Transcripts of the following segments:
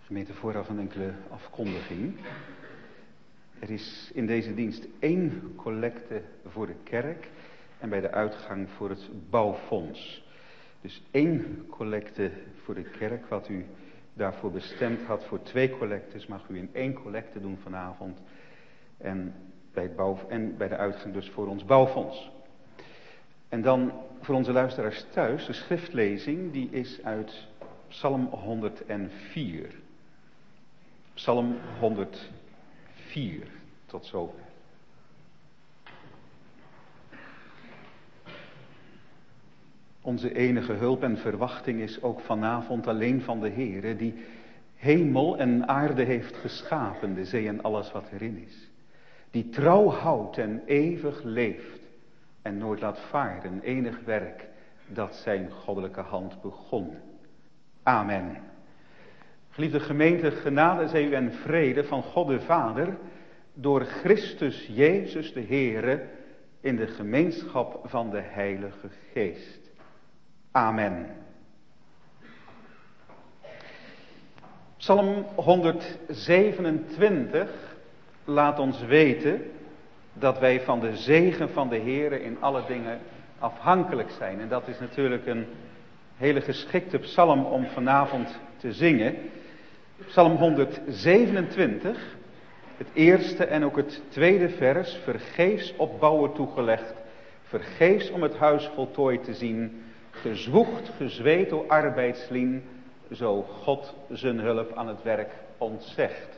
Gemeente, vooraf een enkele afkondiging. Er is in deze dienst 1 collecte voor de kerk en bij de uitgang voor het bouwfonds. Dus 1 collecte voor de kerk, wat u daarvoor bestemd had voor 2 collectes, mag u in 1 collecte doen vanavond. En bij de uitgang dus voor ons bouwfonds. En dan voor onze luisteraars thuis, de schriftlezing, die is uit Psalm 104. Psalm 104, tot zover. Onze enige hulp en verwachting is ook vanavond alleen van de Heere, die hemel en aarde heeft geschapen, de zee en alles wat erin is. Die trouw houdt en eeuwig leeft en nooit laat varen, enig werk dat zijn goddelijke hand begon. Amen. Geliefde gemeente, genade zij u en vrede van God de Vader, door Christus Jezus de Heere, in de gemeenschap van de Heilige Geest. Amen. Psalm 127 laat ons weten dat wij van de zegen van de Heere in alle dingen afhankelijk zijn. En dat is natuurlijk een hele geschikte psalm om vanavond te zingen. Psalm 127, het eerste en ook het tweede vers, vergeefs op bouwen toegelegd, vergeefs om het huis voltooid te zien, gezwoegd, gezweet o arbeidslien, zo God zijn hulp aan het werk ontzegt.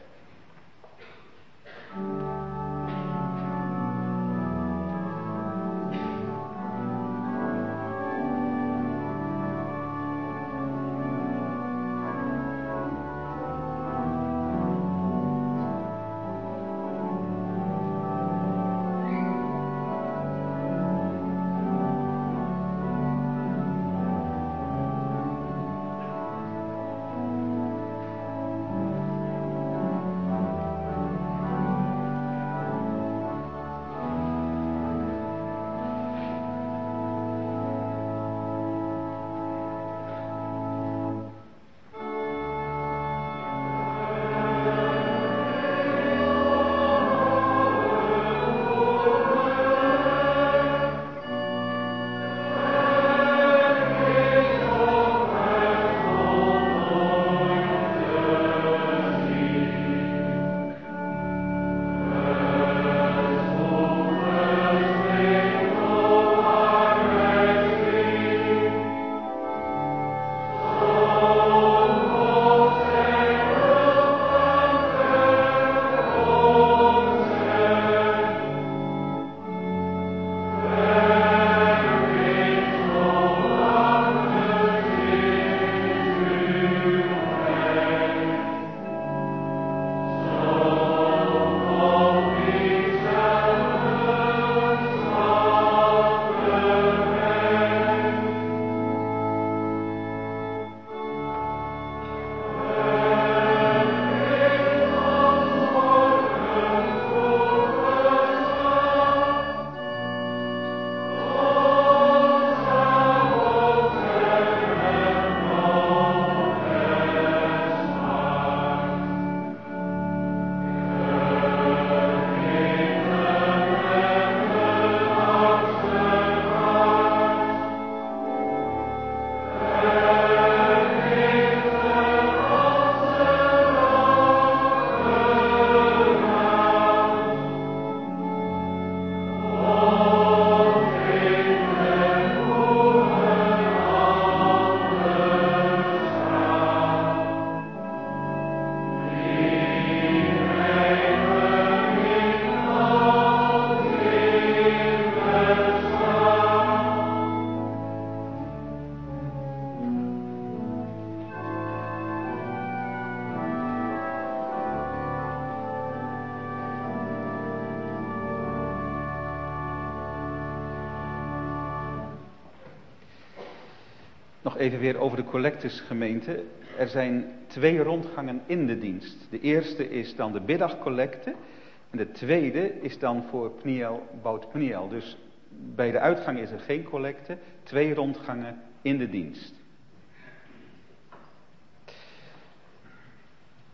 Nog even weer over de collectesgemeente. Er zijn 2 rondgangen in de dienst. De eerste is dan de middagcollecte. En de tweede is dan voor Pniel bouwt Pniel. Dus bij de uitgang is er geen collecte. 2 rondgangen in de dienst.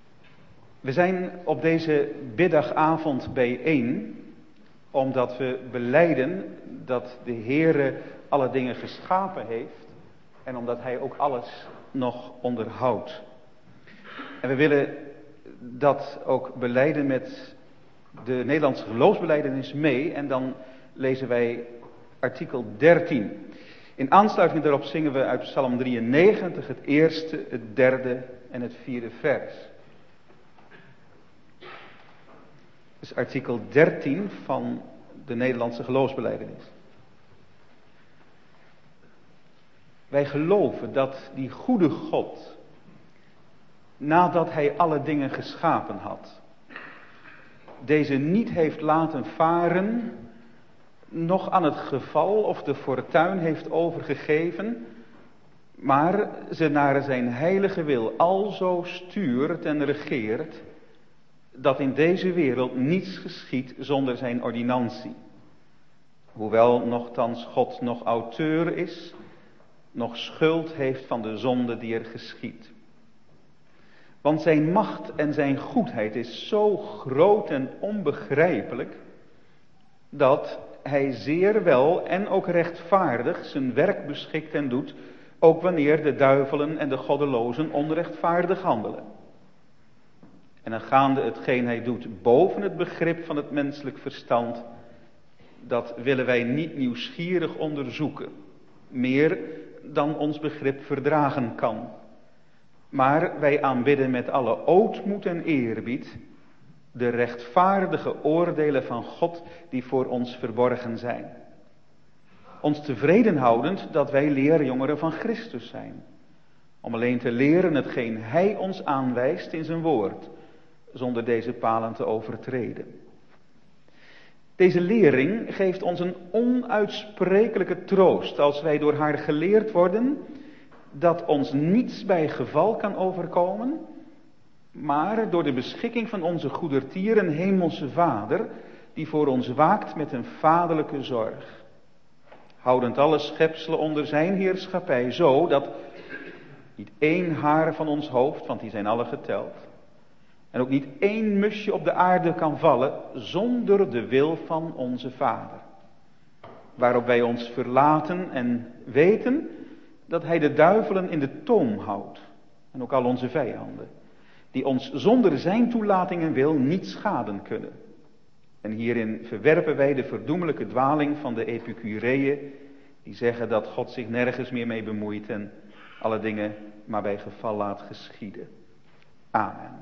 We zijn op deze biddagavond bijeen, omdat we belijden dat de Heere alle dingen geschapen heeft en omdat Hij ook alles nog onderhoudt. En we willen dat ook belijden met de Nederlandse geloofsbelijdenis mee en dan lezen wij artikel 13. In aansluiting daarop zingen we uit Psalm 93 het eerste, het derde en het vierde vers. Dus artikel 13 van de Nederlandse geloofsbelijdenis. Wij geloven dat die goede God, nadat Hij alle dingen geschapen had, deze niet heeft laten varen, nog aan het geval of de fortuin heeft overgegeven, maar ze naar zijn heilige wil alzo stuurt en regeert, dat in deze wereld niets geschiedt zonder zijn ordinantie. Hoewel nochtans God nog auteur is, nog schuld heeft van de zonde die er geschiedt. Want zijn macht en zijn goedheid is zo groot en onbegrijpelijk, dat Hij zeer wel en ook rechtvaardig zijn werk beschikt en doet, ook wanneer de duivelen en de goddelozen onrechtvaardig handelen. En dan gaande hetgeen Hij doet boven het begrip van het menselijk verstand, dat willen wij niet nieuwsgierig onderzoeken, meer dan ons begrip verdragen kan. Maar wij aanbidden met alle ootmoed en eerbied de rechtvaardige oordelen van God die voor ons verborgen zijn. Ons tevreden houdend dat wij leerjongeren van Christus zijn. Om alleen te leren hetgeen Hij ons aanwijst in zijn woord, zonder deze palen te overtreden. Deze lering geeft ons een onuitsprekelijke troost als wij door haar geleerd worden dat ons niets bij geval kan overkomen, maar door de beschikking van onze goedertieren hemelse Vader, die voor ons waakt met een vaderlijke zorg. Houdend alle schepselen onder zijn heerschappij, zo dat niet één haar van ons hoofd, want die zijn alle geteld, en ook niet één musje op de aarde kan vallen zonder de wil van onze Vader. Waarop wij ons verlaten en weten dat Hij de duivelen in de toom houdt. En ook al onze vijanden. Die ons zonder zijn toelating en wil niet schaden kunnen. En hierin verwerpen wij de verdoemelijke dwaling van de Epicureeën. Die zeggen dat God zich nergens meer mee bemoeit en alle dingen maar bij geval laat geschieden. Amen.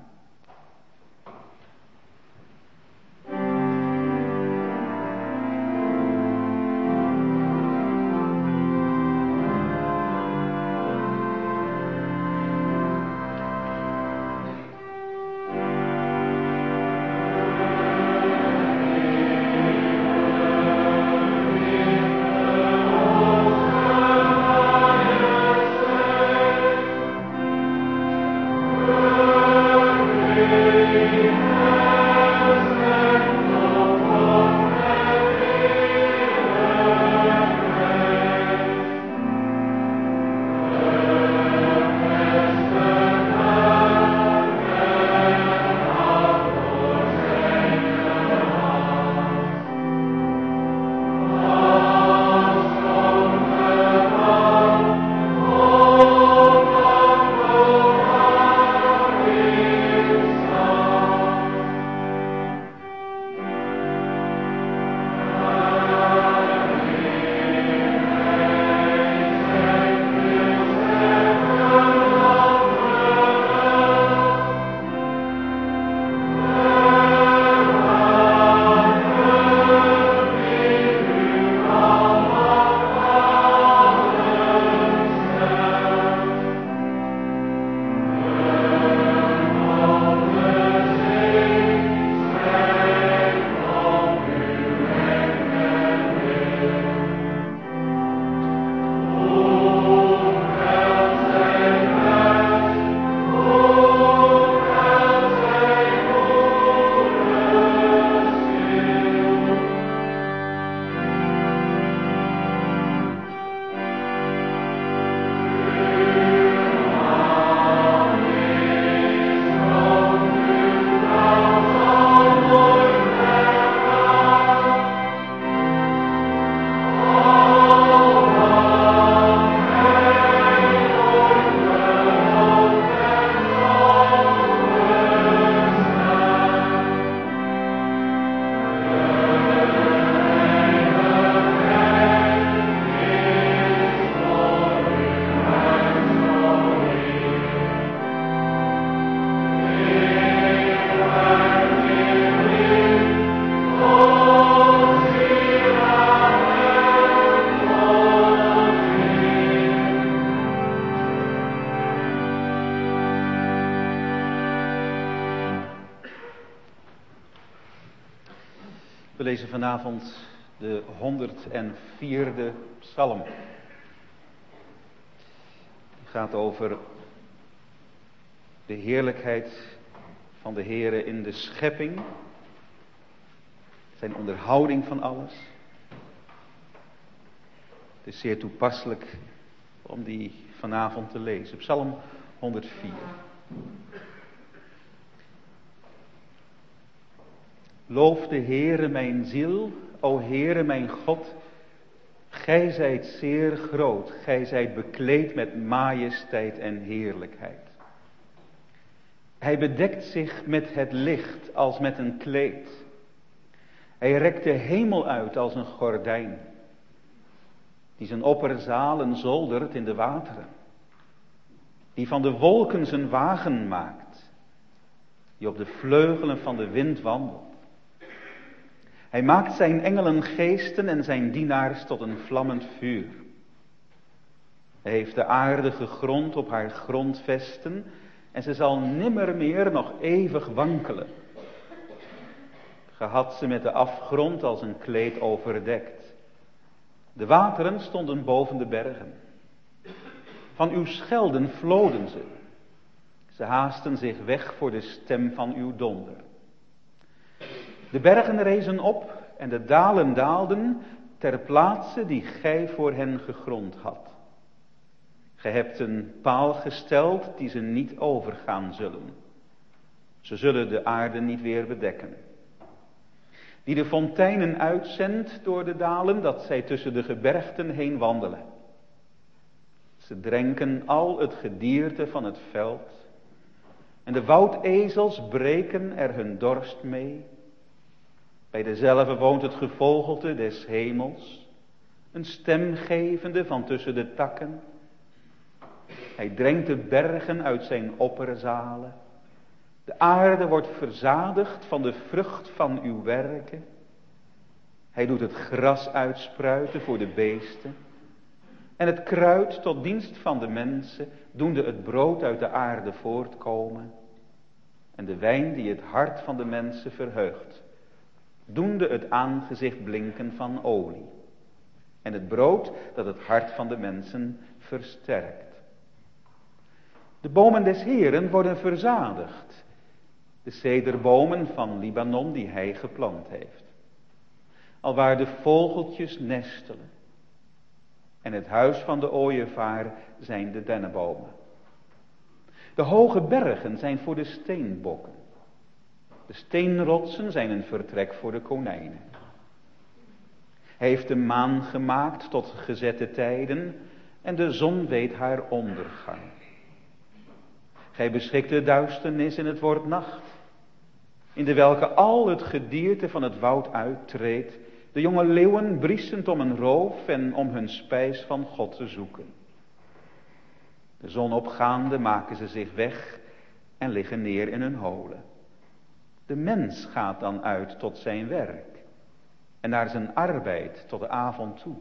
We lezen vanavond de 104e psalm. Die gaat over de heerlijkheid van de Heere in de schepping. Zijn onderhouding van alles. Het is zeer toepasselijk om die vanavond te lezen. Psalm 104. Loof de Heere mijn ziel, o Heere mijn God. Gij zijt zeer groot, gij zijt bekleed met majesteit en heerlijkheid. Hij bedekt zich met het licht als met een kleed. Hij rekt de hemel uit als een gordijn, die zijn opperzalen zoldert in de wateren, die van de wolken zijn wagen maakt, die op de vleugelen van de wind wandelt. Hij maakt zijn engelen geesten en zijn dienaars tot een vlammend vuur. Hij heeft de aarde gegrond op haar grondvesten en ze zal nimmer meer nog eeuwig wankelen. Ge had ze met de afgrond als een kleed overdekt. De wateren stonden boven de bergen. Van uw schelden vloden ze. Ze haasten zich weg voor de stem van uw donder. De bergen rezen op en de dalen daalden ter plaatse die gij voor hen gegrond had. Gij hebt een paal gesteld die ze niet overgaan zullen. Ze zullen de aarde niet weer bedekken. Die de fonteinen uitzendt door de dalen, dat zij tussen de gebergten heen wandelen. Ze drenken al het gedierte van het veld. En de woudezels breken er hun dorst mee. Bij dezelve woont het gevogelte des hemels, een stem gevende van tussen de takken. Hij drenkt de bergen uit zijn opperzalen. De aarde wordt verzadigd van de vrucht van uw werken. Hij doet het gras uitspruiten voor de beesten. En het kruid tot dienst van de mensen, doende het brood uit de aarde voortkomen. En de wijn die het hart van de mensen verheugt, doende het aangezicht blinken van olie. En het brood dat het hart van de mensen versterkt. De bomen des Heeren worden verzadigd. De cederbomen van Libanon die hij geplant heeft. Alwaar de vogeltjes nestelen. En het huis van de ooievaar zijn de dennenbomen. De hoge bergen zijn voor de steenbokken. De steenrotsen zijn een vertrek voor de konijnen. Hij heeft de maan gemaakt tot gezette tijden en de zon weet haar ondergang. Gij beschikt de duisternis en het wordt nacht, in de welke al het gedierte van het woud uittreedt, de jonge leeuwen briesend om een roof en om hun spijs van God te zoeken. De zon opgaande maken ze zich weg en liggen neer in hun holen. De mens gaat dan uit tot zijn werk en naar zijn arbeid tot de avond toe.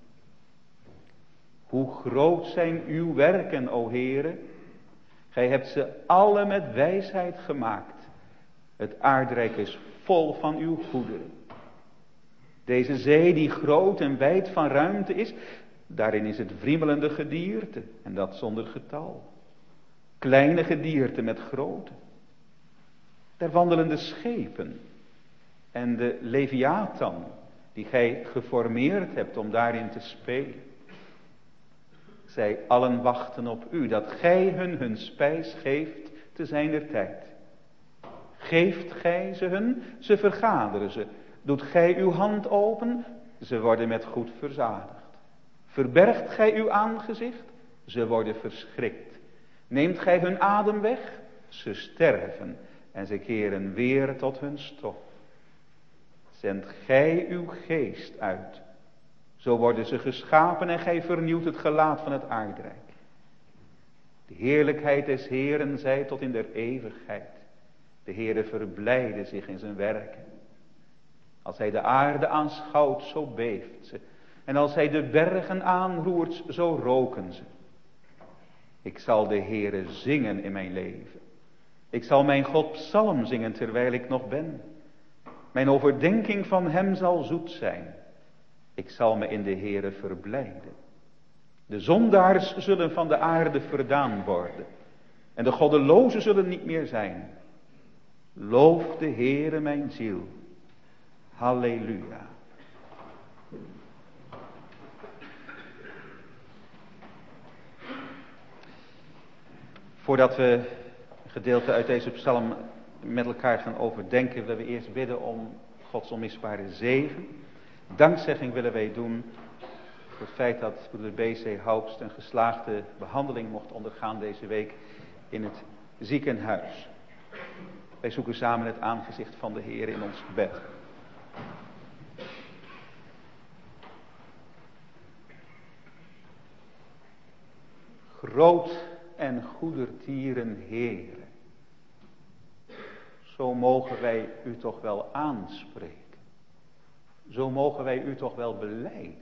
Hoe groot zijn uw werken, o Heere? Gij hebt ze alle met wijsheid gemaakt. Het aardrijk is vol van uw goederen. Deze zee die groot en wijd van ruimte is, daarin is het wriemelende gedierte en dat zonder getal. Kleine gedierte met grote. Daar wandelen de schepen en de Leviathan die gij geformeerd hebt om daarin te spelen. Zij allen wachten op u, dat gij hun spijs geeft te zijner tijd. Geeft gij ze hun, ze vergaderen ze. Doet gij uw hand open, ze worden met goed verzadigd. Verbergt gij uw aangezicht, ze worden verschrikt. Neemt gij hun adem weg, ze sterven en ze keren weer tot hun stof. Zendt gij uw geest uit, zo worden ze geschapen en gij vernieuwt het gelaat van het aardrijk. De heerlijkheid des Heeren zij tot in der eeuwigheid. De Heere verblijde zich in zijn werken. Als hij de aarde aanschouwt, zo beeft ze. En als hij de bergen aanroert, zo roken ze. Ik zal de Heere zingen in mijn leven. Ik zal mijn God psalm zingen terwijl ik nog ben. Mijn overdenking van hem zal zoet zijn. Ik zal me in de Heere verblijden. De zondaars zullen van de aarde verdaan worden. En de goddelozen zullen niet meer zijn. Loof de Heere mijn ziel. Halleluja. Voordat we een gedeelte uit deze psalm met elkaar gaan overdenken, willen we eerst bidden om Gods onmisbare zegen. Dankzegging willen wij doen voor het feit dat broeder B.C. Haupst een geslaagde behandeling mocht ondergaan deze week in het ziekenhuis. Wij zoeken samen het aangezicht van de Heer in ons gebed. Groot en goedertieren Heere, zo mogen wij u toch wel aanspreken. Zo mogen wij u toch wel belijden.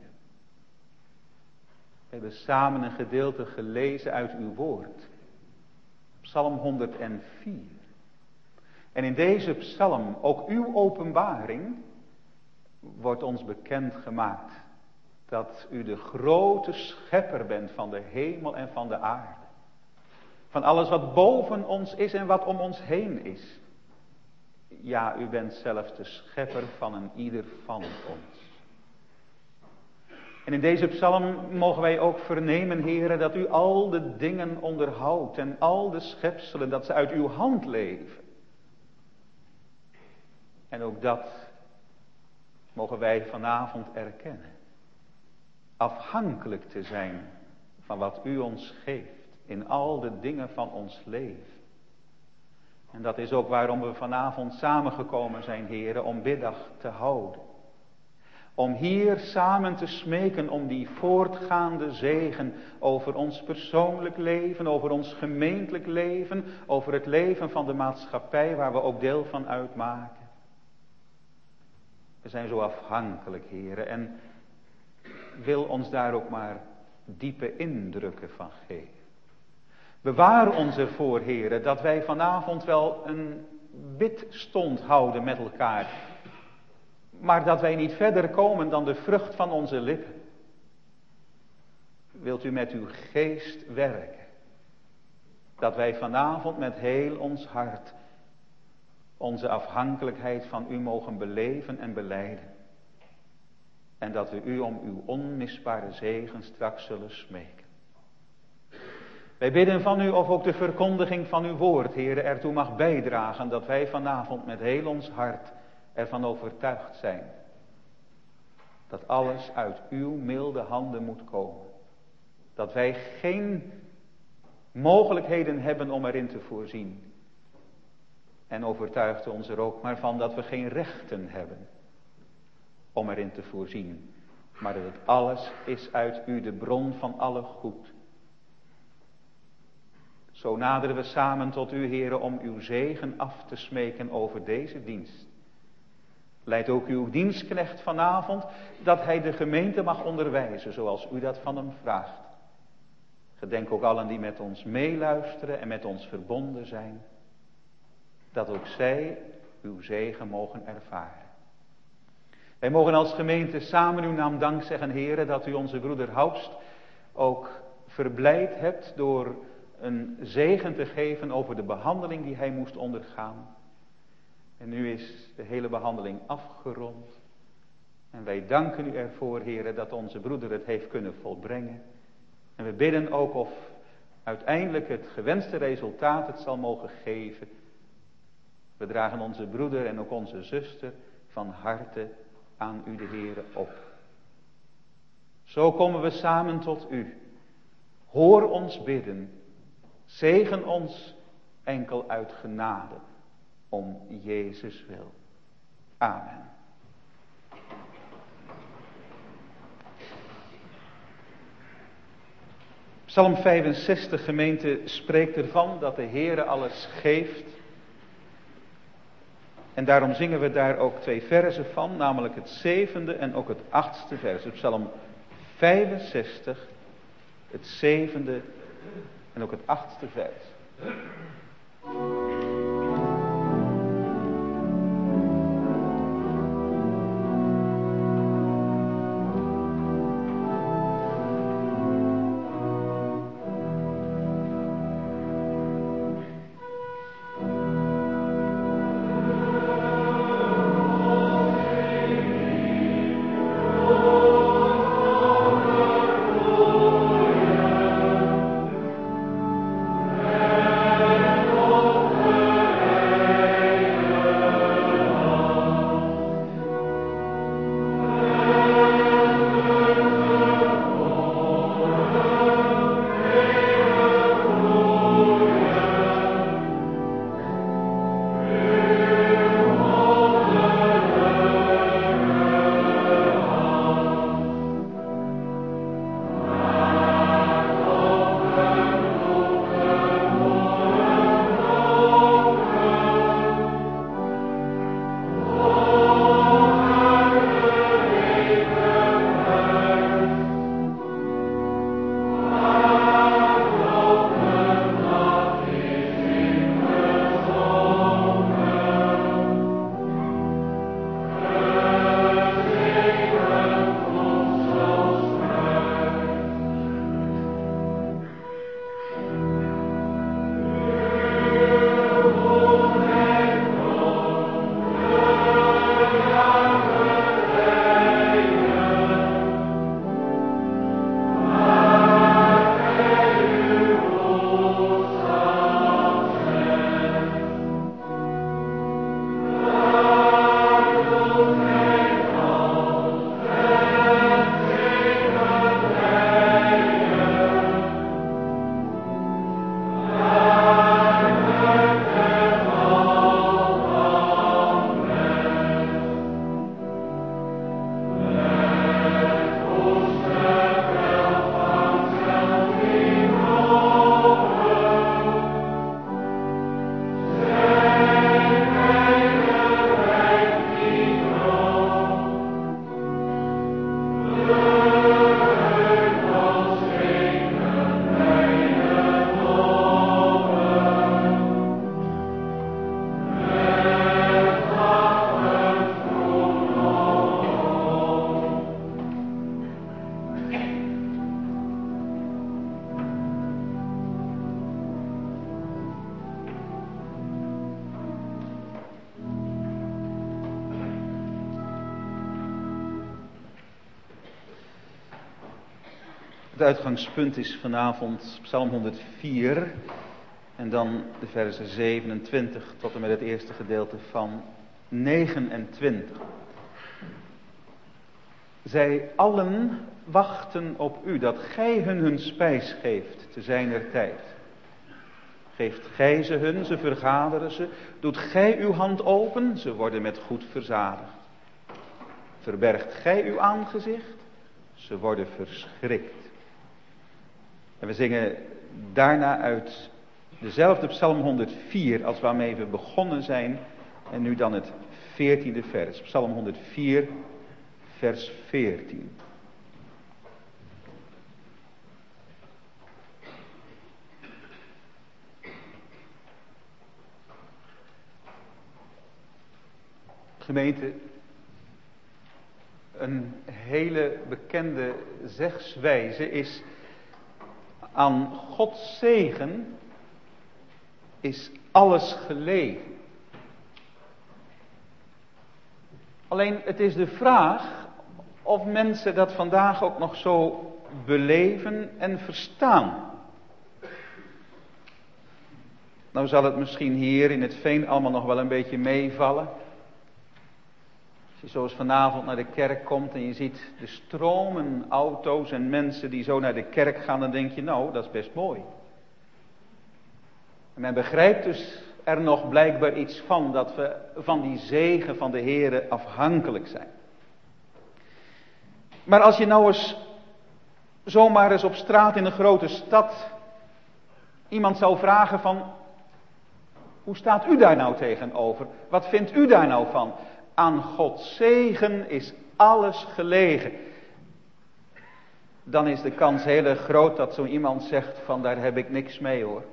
We hebben samen een gedeelte gelezen uit uw woord. Psalm 104. En in deze psalm, ook uw openbaring, wordt ons bekendgemaakt dat u de grote schepper bent van de hemel en van de aarde. Van alles wat boven ons is en wat om ons heen is. Ja, u bent zelfs de schepper van een ieder van ons. En in deze psalm mogen wij ook vernemen, Heere, dat u al de dingen onderhoudt en al de schepselen, dat ze uit uw hand leven. En ook dat mogen wij vanavond erkennen. Afhankelijk te zijn van wat u ons geeft in al de dingen van ons leven. En dat is ook waarom we vanavond samengekomen zijn, Heere, om biddag te houden. Om hier samen te smeken om die voortgaande zegen over ons persoonlijk leven, over ons gemeentelijk leven, over het leven van de maatschappij waar we ook deel van uitmaken. We zijn zo afhankelijk, Heere, en wil ons daar ook maar diepe indrukken van geven. Bewaar ons ervoor, Heere, dat wij vanavond wel een bidstond houden met elkaar. Maar dat wij niet verder komen dan de vrucht van onze lippen. Wilt u met uw geest werken. Dat wij vanavond met heel ons hart onze afhankelijkheid van u mogen beleven en belijden. En dat we u om uw onmisbare zegen straks zullen smeken. Wij bidden van u of ook de verkondiging van uw woord, Heere, ertoe mag bijdragen dat wij vanavond met heel ons hart ervan overtuigd zijn. Dat alles uit uw milde handen moet komen. Dat wij geen mogelijkheden hebben om erin te voorzien. En overtuigt ons er ook maar van dat we geen rechten hebben om erin te voorzien. Maar dat het alles is uit u, de bron van alle goed. Zo naderen we samen tot u, Heere, om uw zegen af te smeken over deze dienst. Leid ook uw dienstknecht vanavond dat hij de gemeente mag onderwijzen zoals u dat van hem vraagt. Gedenk ook allen die met ons meeluisteren en met ons verbonden zijn. Dat ook zij uw zegen mogen ervaren. Wij mogen als gemeente samen uw naam dank zeggen, Heere, dat u onze broeder Haupst ook verblijd hebt door een zegen te geven over de behandeling die hij moest ondergaan. En nu is de hele behandeling afgerond. En wij danken u ervoor, Heere, dat onze broeder het heeft kunnen volbrengen. En we bidden ook of uiteindelijk het gewenste resultaat het zal mogen geven. We dragen onze broeder en ook onze zuster van harte aan u, de Heere, op. Zo komen we samen tot u. Hoor ons bidden. Zegen ons enkel uit genade. Om Jezus wil. Amen. Psalm 65, gemeente, spreekt ervan dat de Heere alles geeft. En daarom zingen we daar ook 2 verzen van, namelijk het 7e en ook het 8e vers. Psalm 65, het 7e en ook het 8e vers. Het uitgangspunt is vanavond Psalm 104 en dan de versen 27 tot en met het eerste gedeelte van 29. Zij allen wachten op u, dat gij hun spijs geeft te zijner tijd. Geeft gij ze hun, ze vergaderen ze. Doet gij uw hand open, ze worden met goed verzadigd. Verbergt gij uw aangezicht, ze worden verschrikt. En we zingen daarna uit dezelfde Psalm 104 als waarmee we begonnen zijn. En nu dan het 14e vers. Psalm 104, vers 14. Gemeente, een hele bekende zegswijze is: aan Gods zegen is alles gelegen. Alleen het is de vraag of mensen dat vandaag ook nog zo beleven en verstaan. Nou zal het misschien hier in het veen allemaal nog wel een beetje meevallen. Als je zoals vanavond naar de kerk komt en je ziet de stromen auto's en mensen die zo naar de kerk gaan, dan denk je, nou, dat is best mooi. En men begrijpt dus er nog blijkbaar iets van, dat we van die zegen van de Heere afhankelijk zijn. Maar als je nou eens zomaar eens op straat in een grote stad iemand zou vragen van, hoe staat u daar nou tegenover? Wat vindt u daar nou van? Aan Gods zegen is alles gelegen. Dan is de kans heel erg groot dat zo iemand zegt van, daar heb ik niks mee hoor.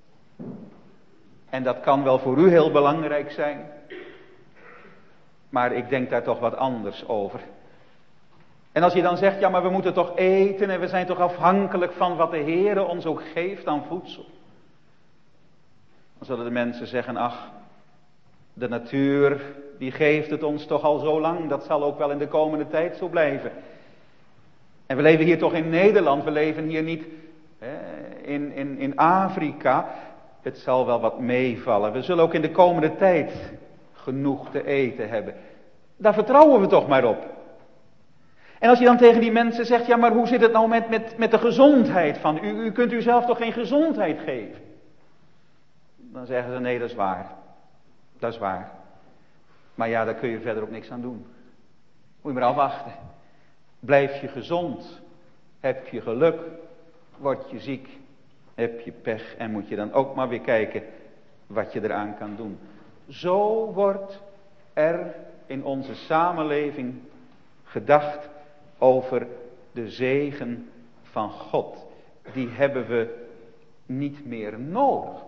En dat kan wel voor u heel belangrijk zijn. Maar ik denk daar toch wat anders over. En als je dan zegt, ja maar we moeten toch eten en we zijn toch afhankelijk van wat de Heere ons ook geeft aan voedsel. Dan zullen de mensen zeggen, ach, de natuur die geeft het ons toch al zo lang, dat zal ook wel in de komende tijd zo blijven. En we leven hier toch in Nederland, we leven hier niet in Afrika. Het zal wel wat meevallen. We zullen ook in de komende tijd genoeg te eten hebben. Daar vertrouwen we toch maar op. En als je dan tegen die mensen zegt, ja maar hoe zit het nou met de gezondheid van u? U kunt uzelf toch geen gezondheid geven? Dan zeggen ze, nee dat is waar. Dat is waar. Maar ja, daar kun je verder ook niks aan doen. Moet je maar afwachten. Blijf je gezond. Heb je geluk. Word je ziek. Heb je pech. En moet je dan ook maar weer kijken wat je eraan kan doen. Zo wordt er in onze samenleving gedacht over de zegen van God. Die hebben we niet meer nodig.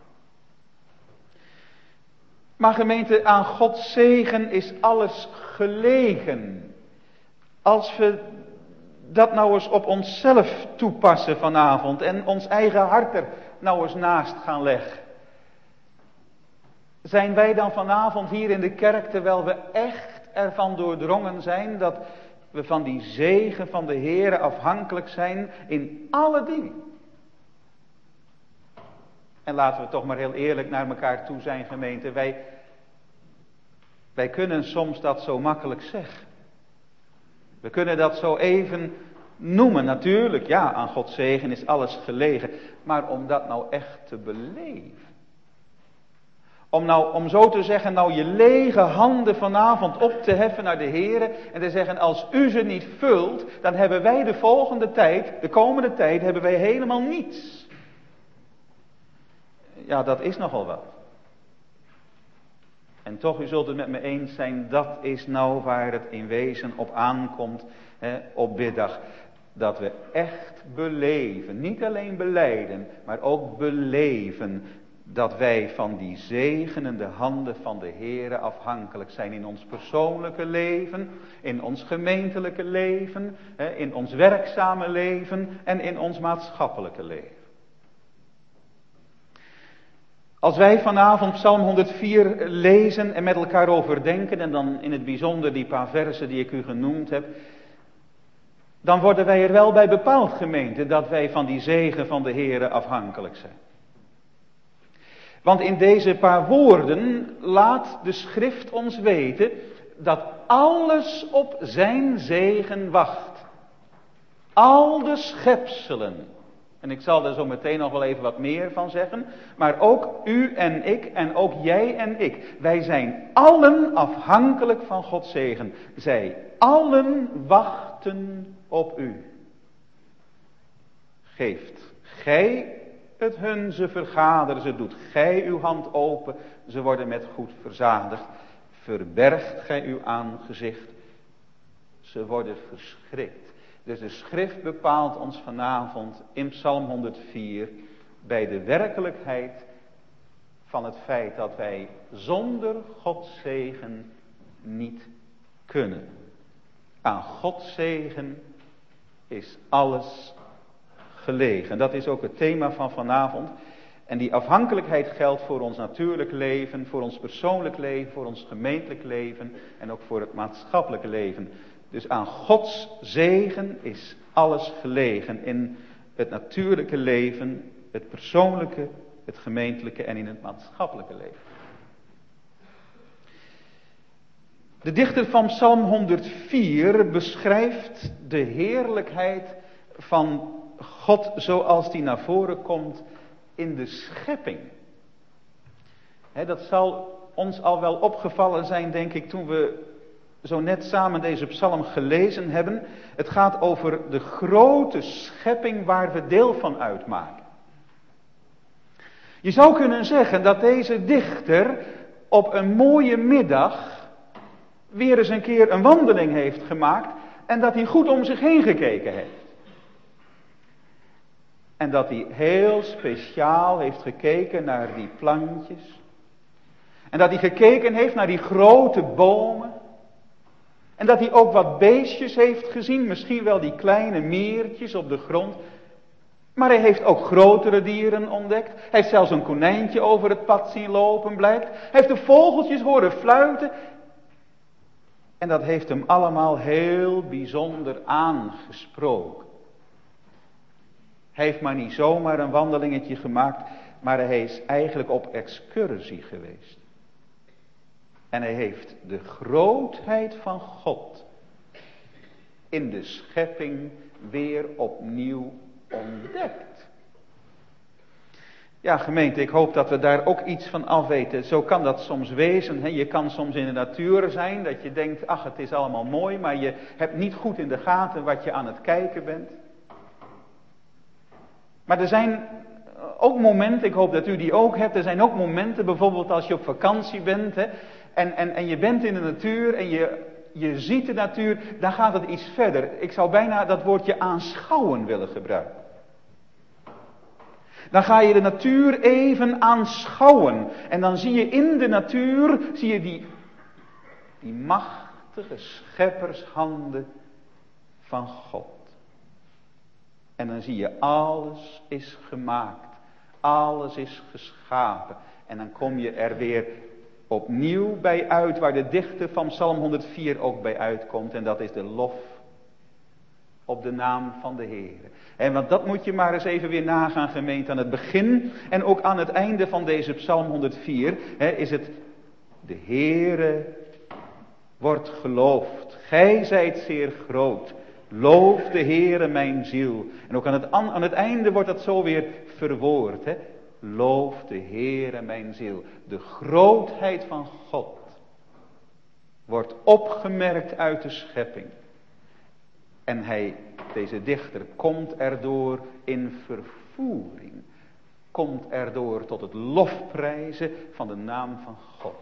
Maar gemeente, aan Gods zegen is alles gelegen. Als we dat nou eens op onszelf toepassen vanavond en ons eigen hart er nou eens naast gaan leggen. Zijn wij dan vanavond hier in de kerk, terwijl we echt ervan doordrongen zijn dat we van die zegen van de Heere afhankelijk zijn in alle dingen? En laten we toch maar heel eerlijk naar elkaar toe zijn, gemeente. Wij kunnen soms dat zo makkelijk zeggen. We kunnen dat zo even noemen. Natuurlijk, ja, aan Gods zegen is alles gelegen. Maar om dat nou echt te beleven. Om zo te zeggen, nou je lege handen vanavond op te heffen naar de Heere. En te zeggen, als u ze niet vult, dan hebben wij de komende tijd, hebben wij helemaal niets. Ja, dat is nogal wat. En toch, u zult het met me eens zijn, dat is nou waar het in wezen op aankomt, op biddag. Dat we echt beleven, niet alleen belijden, maar ook beleven dat wij van die zegenende handen van de Heere afhankelijk zijn in ons persoonlijke leven, in ons gemeentelijke leven, in ons werkzame leven en in ons maatschappelijke leven. Als wij vanavond Psalm 104 lezen en met elkaar overdenken, en dan in het bijzonder die paar versen die ik u genoemd heb, dan worden wij er wel bij bepaald, gemeente, dat wij van die zegen van de Heere afhankelijk zijn. Want in deze paar woorden laat de schrift ons weten dat alles op zijn zegen wacht. Al de schepselen. En ik zal er zo meteen nog wel even wat meer van zeggen. Maar ook u en ik en ook jij en ik. Wij zijn allen afhankelijk van Gods zegen. Zij allen wachten op u. Geeft gij het hun, ze vergaderen, ze doet gij uw hand open, ze worden met goed verzadigd. Verbergt gij uw aangezicht, ze worden verschrikt. Dus de schrift bepaalt ons vanavond in Psalm 104 bij de werkelijkheid van het feit dat wij zonder Gods zegen niet kunnen. Aan Gods zegen is alles gelegen. Dat is ook het thema van vanavond. En die afhankelijkheid geldt voor ons natuurlijk leven, voor ons persoonlijk leven, voor ons gemeentelijk leven en ook voor het maatschappelijke leven. Dus aan Gods zegen is alles gelegen in het natuurlijke leven, het persoonlijke, het gemeentelijke en in het maatschappelijke leven. De dichter van Psalm 104 beschrijft de heerlijkheid van God zoals die naar voren komt in de schepping. Dat zal ons al wel opgevallen zijn, denk ik, toen we zo net samen deze psalm gelezen hebben. Het gaat over de grote schepping waar we deel van uitmaken. Je zou kunnen zeggen dat deze dichter op een mooie middag weer eens een keer een wandeling heeft gemaakt en dat hij goed om zich heen gekeken heeft. En dat hij heel speciaal heeft gekeken naar die plantjes. En dat hij gekeken heeft naar die grote bomen. En dat hij ook wat beestjes heeft gezien, misschien wel die kleine miertjes op de grond. Maar hij heeft ook grotere dieren ontdekt. Hij heeft zelfs een konijntje over het pad zien lopen, blijkt. Hij heeft de vogeltjes horen fluiten. En dat heeft hem allemaal heel bijzonder aangesproken. Hij heeft maar niet zomaar een wandelingetje gemaakt, maar hij is eigenlijk op excursie geweest. En hij heeft de grootheid van God in de schepping weer opnieuw ontdekt. Ja, gemeente, ik hoop dat we daar ook iets van afweten. Zo kan dat soms wezen. Hè? Je kan soms in de natuur zijn dat je denkt, ach, het is allemaal mooi, maar je hebt niet goed in de gaten wat je aan het kijken bent. Maar er zijn ook momenten, ik hoop dat u die ook hebt, er zijn ook momenten, bijvoorbeeld als je op vakantie bent, hè, en je bent in de natuur en je ziet de natuur, dan gaat het iets verder. Ik zou bijna dat woordje aanschouwen willen gebruiken. Dan ga je de natuur even aanschouwen. En dan zie je in de natuur, zie je die machtige scheppershanden van God. En dan zie je alles is gemaakt. Alles is geschapen. En dan kom je er weer opnieuw bij uit, waar de dichter van Psalm 104 ook bij uitkomt. En dat is de lof op de naam van de Heer. En want dat moet je maar eens even weer nagaan, gemeente. Aan het begin en ook aan het einde van deze Psalm 104 is het: de Heere wordt geloofd. Gij zijt zeer groot. Loof de Heere mijn ziel. En ook aan het einde wordt dat zo weer verwoord. Loof de Heere mijn ziel. De grootheid van God wordt opgemerkt uit de schepping. En deze dichter, komt erdoor in vervoering. Komt erdoor tot het lofprijzen van de naam van God.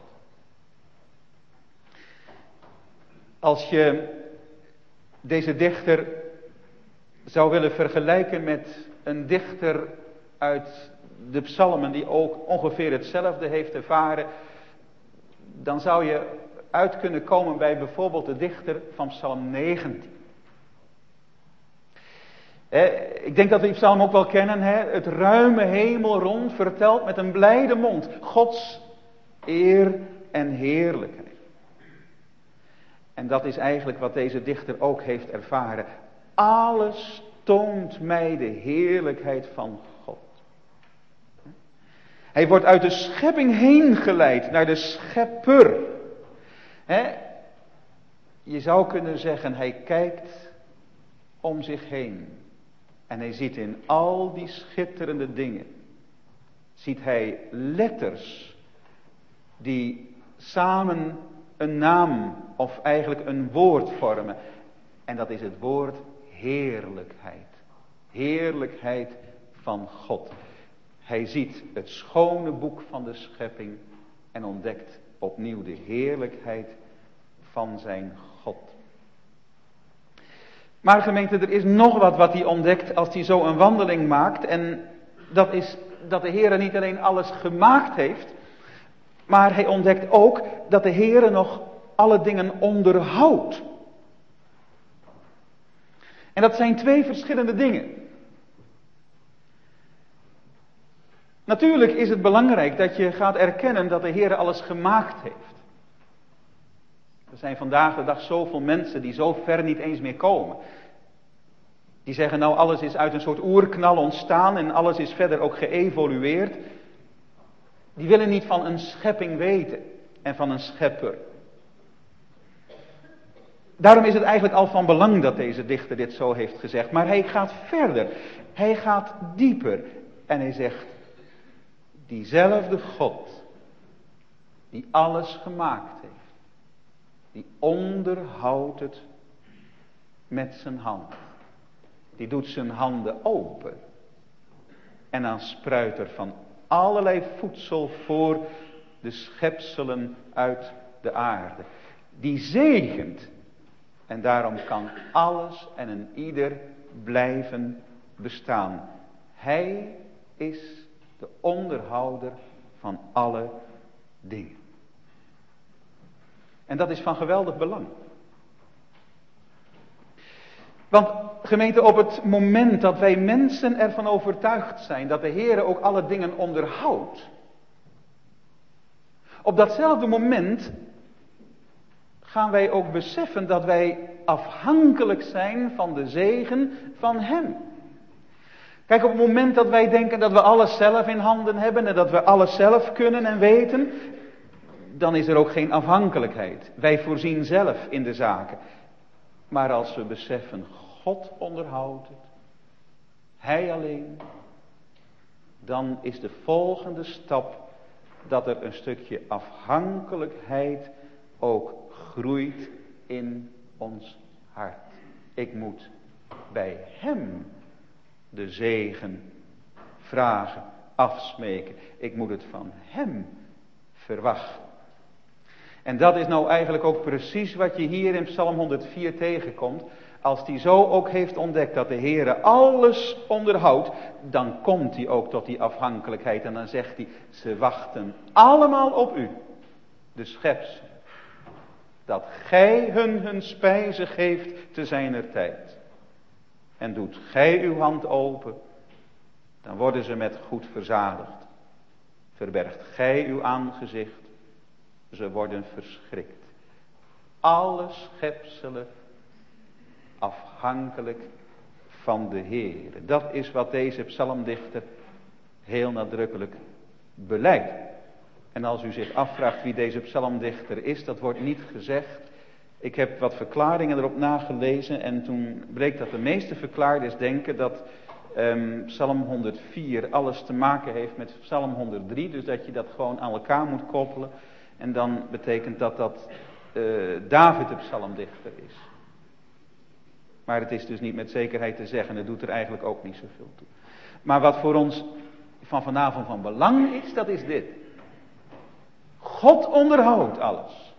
Als je deze dichter zou willen vergelijken met een dichter uit de psalmen die ook ongeveer hetzelfde heeft ervaren, dan zou je uit kunnen komen bij bijvoorbeeld de dichter van Psalm 19. Ik denk dat we die psalm ook wel kennen. Het ruime hemel rond vertelt met een blijde mond Gods eer en heerlijkheid. En dat is eigenlijk wat deze dichter ook heeft ervaren. alles toont mij de heerlijkheid van God. Hij wordt uit de schepping heen geleid naar de schepper. Je zou kunnen zeggen, hij kijkt om zich heen. En hij ziet in al die schitterende dingen, ziet hij letters die samen een naam of eigenlijk een woord vormen. En dat is het woord heerlijkheid. Heerlijkheid van God. Hij ziet het schone boek van de schepping en ontdekt opnieuw de heerlijkheid van zijn God. Maar gemeente, er is nog wat hij ontdekt als hij zo een wandeling maakt. En dat is dat de Heere niet alleen alles gemaakt heeft, maar hij ontdekt ook dat de Heere nog alle dingen onderhoudt. En dat zijn twee verschillende dingen. Natuurlijk is het belangrijk dat je gaat erkennen dat de Heere alles gemaakt heeft. Er zijn vandaag de dag zoveel mensen die zo ver niet eens meer komen. Die zeggen nou alles is uit een soort oerknal ontstaan en alles is verder ook geëvolueerd. Die willen niet van een schepping weten en van een schepper. Daarom is het eigenlijk al van belang dat deze dichter dit zo heeft gezegd. Maar hij gaat verder. Hij gaat dieper. En hij zegt, diezelfde God die alles gemaakt heeft, die onderhoudt het met zijn hand. Die doet zijn handen open. En dan spruit er van allerlei voedsel voor de schepselen uit de aarde. Die zegent. En daarom kan alles en een ieder blijven bestaan. Hij is de onderhouder van alle dingen. En dat is van geweldig belang. Want gemeente, op het moment dat wij mensen ervan overtuigd zijn dat de Heere ook alle dingen onderhoudt, op datzelfde moment gaan wij ook beseffen dat wij afhankelijk zijn van de zegen van Hem. Kijk, op het moment dat wij denken dat we alles zelf in handen hebben en dat we alles zelf kunnen en weten, dan is er ook geen afhankelijkheid. Wij voorzien zelf in de zaken. Maar als we beseffen, God onderhoudt het, Hij alleen, dan is de volgende stap dat er een stukje afhankelijkheid ook groeit in ons hart. Ik moet bij Hem de zegen vragen, afsmeken. Ik moet het van Hem verwachten. En dat is nou eigenlijk ook precies wat je hier in Psalm 104 tegenkomt. Als hij zo ook heeft ontdekt dat de Heere alles onderhoudt, dan komt hij ook tot die afhankelijkheid. En dan zegt hij, ze wachten allemaal op u, de schepselen. Dat gij hun spijze geeft te zijner tijd. En doet gij uw hand open, dan worden ze met goed verzadigd. Verbergt gij uw aangezicht, ze worden verschrikt. Alle schepselen afhankelijk van de Heere. Dat is wat deze psalmdichter heel nadrukkelijk beleidt. En als u zich afvraagt wie deze psalmdichter is, dat wordt niet gezegd. Ik heb wat verklaringen erop nagelezen en toen bleek dat de meeste verklaarders denken dat Psalm 104 alles te maken heeft met Psalm 103. Dus dat je dat gewoon aan elkaar moet koppelen. En dan betekent dat David de psalmdichter is. Maar het is dus niet met zekerheid te zeggen. Het doet er eigenlijk ook niet zoveel toe. Maar wat voor ons van vanavond van belang is, dat is dit. God onderhoudt alles.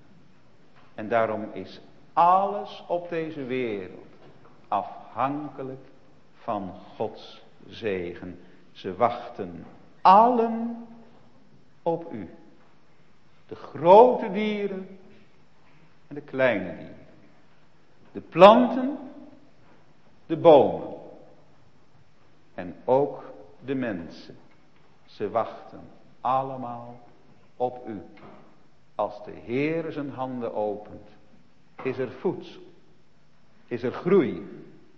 En daarom is alles op deze wereld afhankelijk van Gods zegen. Ze wachten allen op u. De grote dieren en de kleine dieren. De planten, de bomen. En ook de mensen. Ze wachten allemaal op u. Als de Heer zijn handen opent, is er voedsel. Is er groei.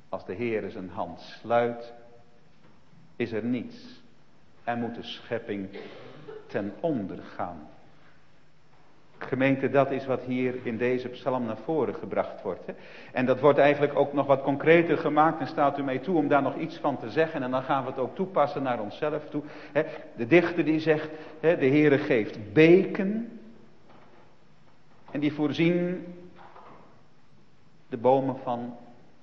Als de Heere zijn hand sluit, is er niets. En moet de schepping ten onder gaan. Gemeente, dat is wat hier in deze psalm naar voren gebracht wordt. Hè? En dat wordt eigenlijk ook nog wat concreter gemaakt. En staat u mij toe om daar nog iets van te zeggen. En dan gaan we het ook toepassen naar onszelf toe. Hè? De dichter die zegt, hè, de Heere geeft beken. En die voorzien de bomen van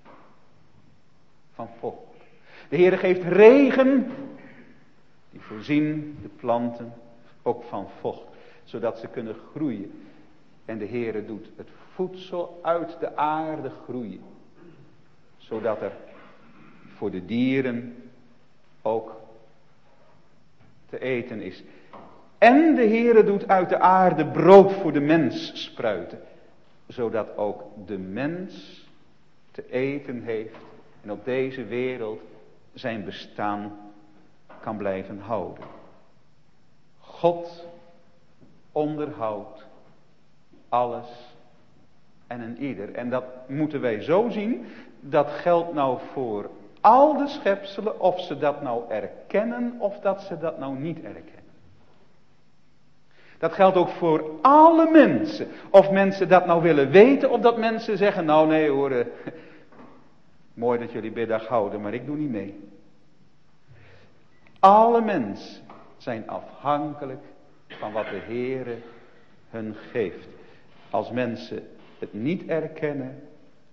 vocht. De Heere geeft regen. Die voorzien de planten ook van vocht. Zodat ze kunnen groeien. En de Heere doet het voedsel uit de aarde groeien. Zodat er voor de dieren ook te eten is. En de Heere doet uit de aarde brood voor de mens spruiten. Zodat ook de mens te eten heeft. En op deze wereld zijn bestaan kan blijven houden. God onderhoudt alles en een ieder. En dat moeten wij zo zien. Dat geldt nou voor al de schepselen. Of ze dat nou erkennen of dat ze dat nou niet erkennen. Dat geldt ook voor alle mensen. Of mensen dat nou willen weten. Of dat mensen zeggen, nou nee hoor. Mooi dat jullie biddag houden, maar ik doe niet mee. Alle mensen zijn afhankelijk van wat de Heere hun geeft. Als mensen het niet erkennen,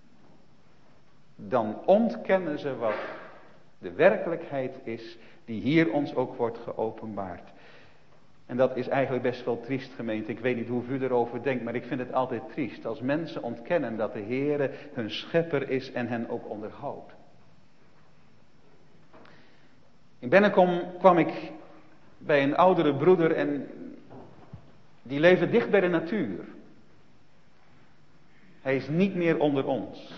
dan ontkennen ze wat de werkelijkheid is, die hier ons ook wordt geopenbaard. En dat is eigenlijk best wel triest, gemeente. Ik weet niet hoe u erover denkt, maar ik vind het altijd triest. Als mensen ontkennen dat de Heere hun schepper is en hen ook onderhoudt. In Bennekom kwam ik bij een oudere broeder en die leefde dicht bij de natuur. Hij is niet meer onder ons.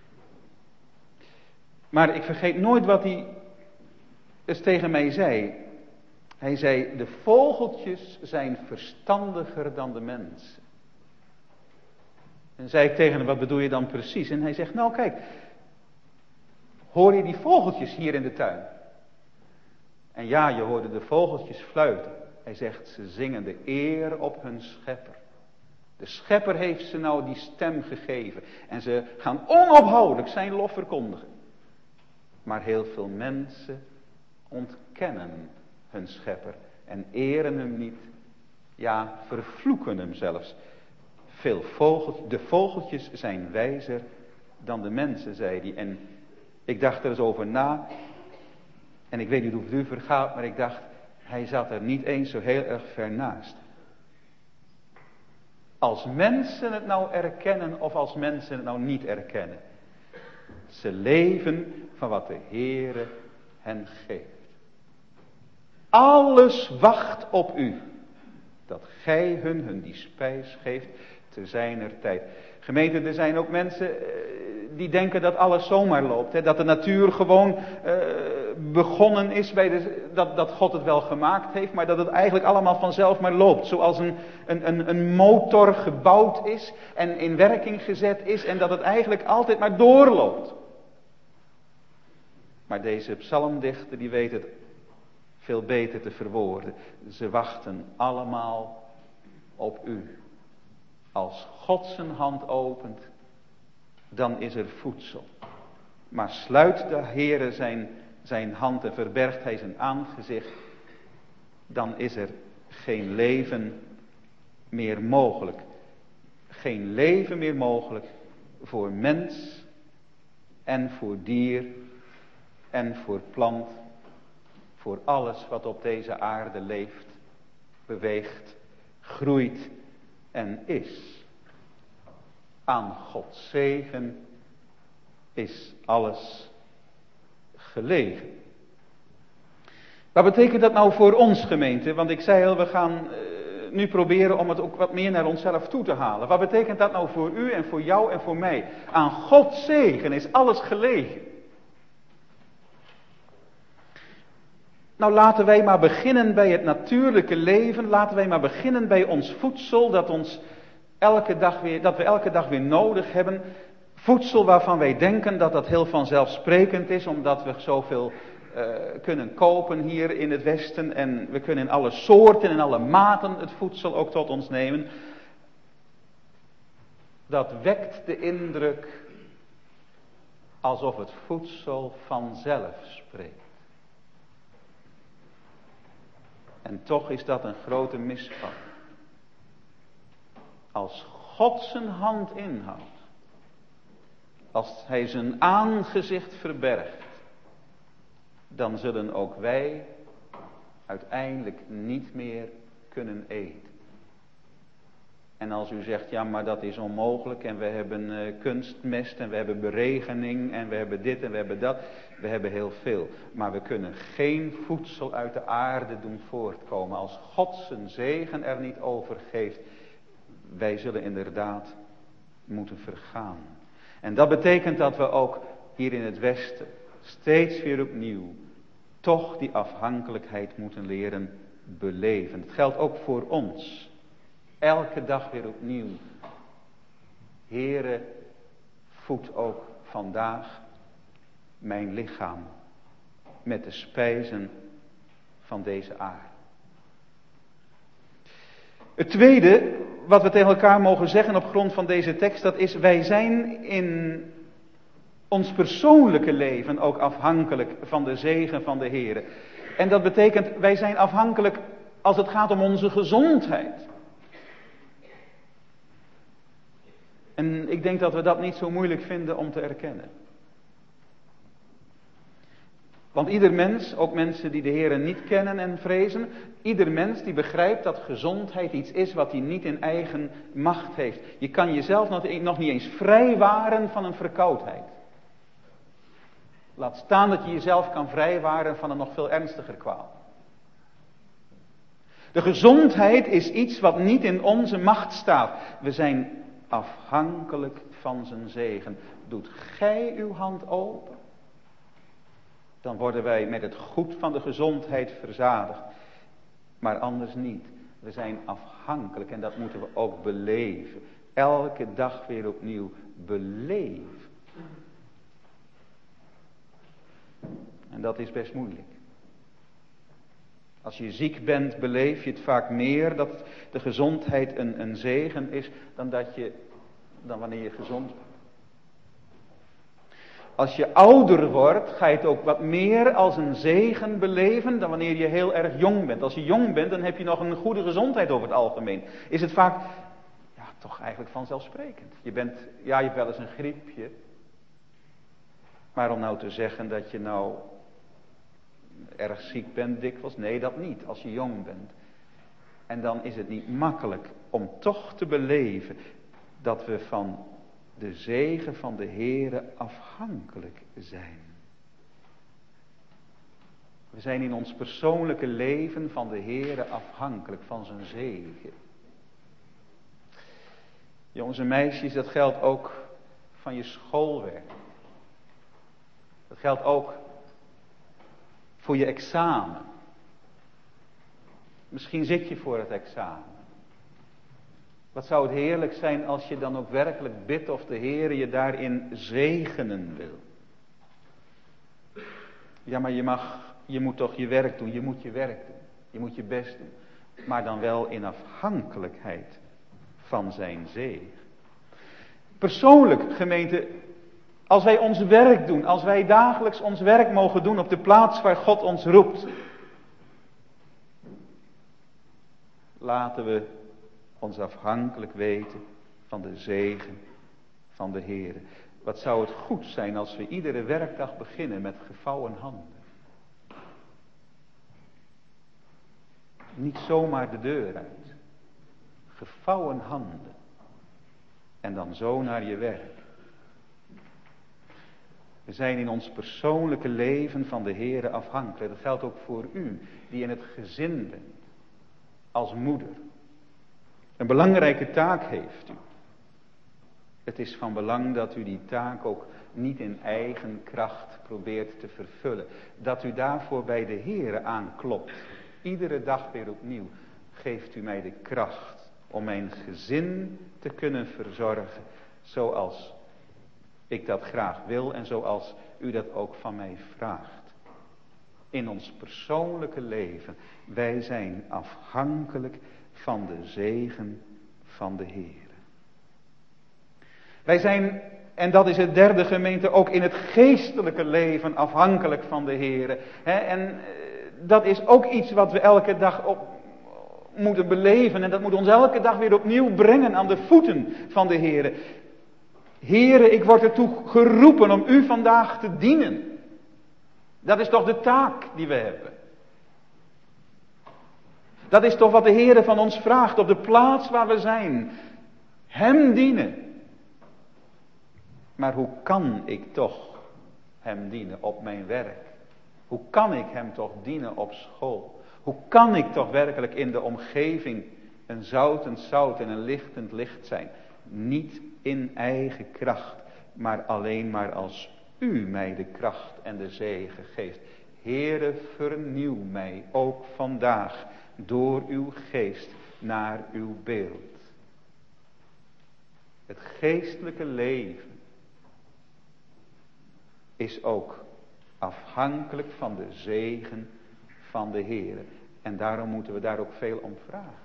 Maar ik vergeet nooit wat hij eens tegen mij zei. Hij zei, de vogeltjes zijn verstandiger dan de mensen. En zei ik tegen hem, wat bedoel je dan precies? En hij zegt, nou kijk, hoor je die vogeltjes hier in de tuin? En ja, je hoorde de vogeltjes fluiten. Hij zegt, ze zingen de eer op hun schepper. De schepper heeft ze nou die stem gegeven. En ze gaan onophoudelijk zijn lof verkondigen. Maar heel veel mensen ontkennen hun schepper. En eren hem niet. Ja, vervloeken hem zelfs. De vogeltjes zijn wijzer dan de mensen, zei hij. En ik dacht er eens over na. En ik weet niet hoe het u vergaat, maar ik dacht, hij zat er niet eens zo heel erg ver naast. Als mensen het nou erkennen of als mensen het nou niet erkennen. Ze leven van wat de Heere hen geeft. Alles wacht op u. Dat gij hun die spijs geeft te zijner tijd. Gemeente, er zijn ook mensen die denken dat alles zomaar loopt. Hè? Dat de natuur gewoon begonnen is dat God het wel gemaakt heeft. Maar dat het eigenlijk allemaal vanzelf maar loopt. Zoals een motor gebouwd is en in werking gezet is. En dat het eigenlijk altijd maar doorloopt. Maar deze psalmdichter die weet het veel beter te verwoorden. Ze wachten allemaal op u. Als God zijn hand opent, dan is er voedsel. Maar sluit de Heere zijn hand en verbergt hij zijn aangezicht, dan is er geen leven meer mogelijk. Geen leven meer mogelijk voor mens en voor dier en voor plant. Voor alles wat op deze aarde leeft, beweegt, groeit en is. Aan Gods zegen is alles gelegen. Wat betekent dat nou voor ons, gemeente? Want ik zei al, we gaan nu proberen om het ook wat meer naar onszelf toe te halen. Wat betekent dat nou voor u en voor jou en voor mij? Aan Gods zegen is alles gelegen. Nou, laten wij maar beginnen bij het natuurlijke leven. Laten wij maar beginnen bij ons voedsel dat we elke dag weer nodig hebben. Voedsel waarvan wij denken dat dat heel vanzelfsprekend is, omdat we zoveel kunnen kopen hier in het Westen. En we kunnen in alle soorten en alle maten het voedsel ook tot ons nemen. Dat wekt de indruk alsof het voedsel vanzelf spreekt. En toch is dat een grote misvatting. Als God zijn hand inhoudt, als hij zijn aangezicht verbergt, dan zullen ook wij uiteindelijk niet meer kunnen eten. En als u zegt, ja maar dat is onmogelijk en we hebben kunstmest en we hebben beregening en we hebben dit en we hebben dat. We hebben heel veel. Maar we kunnen geen voedsel uit de aarde doen voortkomen. Als God zijn zegen er niet over geeft, wij zullen inderdaad moeten vergaan. En dat betekent dat we ook hier in het Westen steeds weer opnieuw toch die afhankelijkheid moeten leren beleven. Het geldt ook voor ons. Elke dag weer opnieuw. Heere, voed ook vandaag mijn lichaam met de spijzen van deze aarde. Het tweede wat we tegen elkaar mogen zeggen op grond van deze tekst, dat is: wij zijn in ons persoonlijke leven ook afhankelijk van de zegen van de Heere. En dat betekent, wij zijn afhankelijk als het gaat om onze gezondheid. En ik denk dat we dat niet zo moeilijk vinden om te erkennen. Want ieder mens, ook mensen die de Heere niet kennen en vrezen, ieder mens die begrijpt dat gezondheid iets is wat hij niet in eigen macht heeft. Je kan jezelf nog niet eens vrijwaren van een verkoudheid. Laat staan dat je jezelf kan vrijwaren van een nog veel ernstiger kwaal. De gezondheid is iets wat niet in onze macht staat. We zijn afhankelijk van zijn zegen. Doet gij uw hand open, dan worden wij met het goed van de gezondheid verzadigd. Maar anders niet. We zijn afhankelijk en dat moeten we ook beleven. Elke dag weer opnieuw beleven. En dat is best moeilijk. Als je ziek bent, beleef je het vaak meer dat de gezondheid een zegen is dan wanneer je gezond bent. Als je ouder wordt, ga je het ook wat meer als een zegen beleven dan wanneer je heel erg jong bent. Als je jong bent, dan heb je nog een goede gezondheid over het algemeen. Is het vaak, toch eigenlijk vanzelfsprekend. Je hebt wel eens een griepje. Maar om nou te zeggen dat je nou erg ziek bent dikwijls, nee dat niet, als je jong bent. En dan is het niet makkelijk om toch te beleven dat we van de zegen van de Heere afhankelijk zijn. We zijn in ons persoonlijke leven van de Heere afhankelijk, van zijn zegen. Jongens en meisjes, dat geldt ook van je schoolwerk. Dat geldt ook voor je examen. Misschien zit je voor het examen. Wat zou het heerlijk zijn als je dan ook werkelijk bidt of de Heer je daarin zegenen wil. Ja, maar je moet toch je werk doen. Je moet je werk doen. Je moet je best doen. Maar dan wel in afhankelijkheid van zijn zegen. Persoonlijk, gemeente, als wij ons werk doen, als wij dagelijks ons werk mogen doen op de plaats waar God ons roept. Laten we ons afhankelijk weten van de zegen van de Heer. Wat zou het goed zijn als we iedere werkdag beginnen met gevouwen handen. Niet zomaar de deur uit. Gevouwen handen. En dan zo naar je werk. We zijn in ons persoonlijke leven van de Heere afhankelijk. Dat geldt ook voor u, die in het gezin bent. Als moeder. Een belangrijke taak heeft u. Het is van belang dat u die taak ook niet in eigen kracht probeert te vervullen. Dat u daarvoor bij de Heere aanklopt. Iedere dag weer opnieuw. Geeft u mij de kracht om mijn gezin te kunnen verzorgen. Zoals ik dat graag wil en zoals u dat ook van mij vraagt. In ons persoonlijke leven, wij zijn afhankelijk van de zegen van de Heer. Wij zijn, en dat is het derde gemeente, ook in het geestelijke leven afhankelijk van de Heer. En dat is ook iets wat we elke dag op moeten beleven. En dat moet ons elke dag weer opnieuw brengen aan de voeten van de Heer. Heere, ik word ertoe geroepen om u vandaag te dienen. Dat is toch de taak die we hebben. Dat is toch wat de Heere van ons vraagt op de plaats waar we zijn. Hem dienen. Maar hoe kan ik toch hem dienen op mijn werk? Hoe kan ik hem toch dienen op school? Hoe kan ik toch werkelijk in de omgeving een zoutend zout en een lichtend licht zijn? Niet in eigen kracht, maar alleen maar als u mij de kracht en de zegen geeft. Heere, vernieuw mij ook vandaag door uw geest naar uw beeld. Het geestelijke leven is ook afhankelijk van de zegen van de Heer. En daarom moeten we daar ook veel om vragen.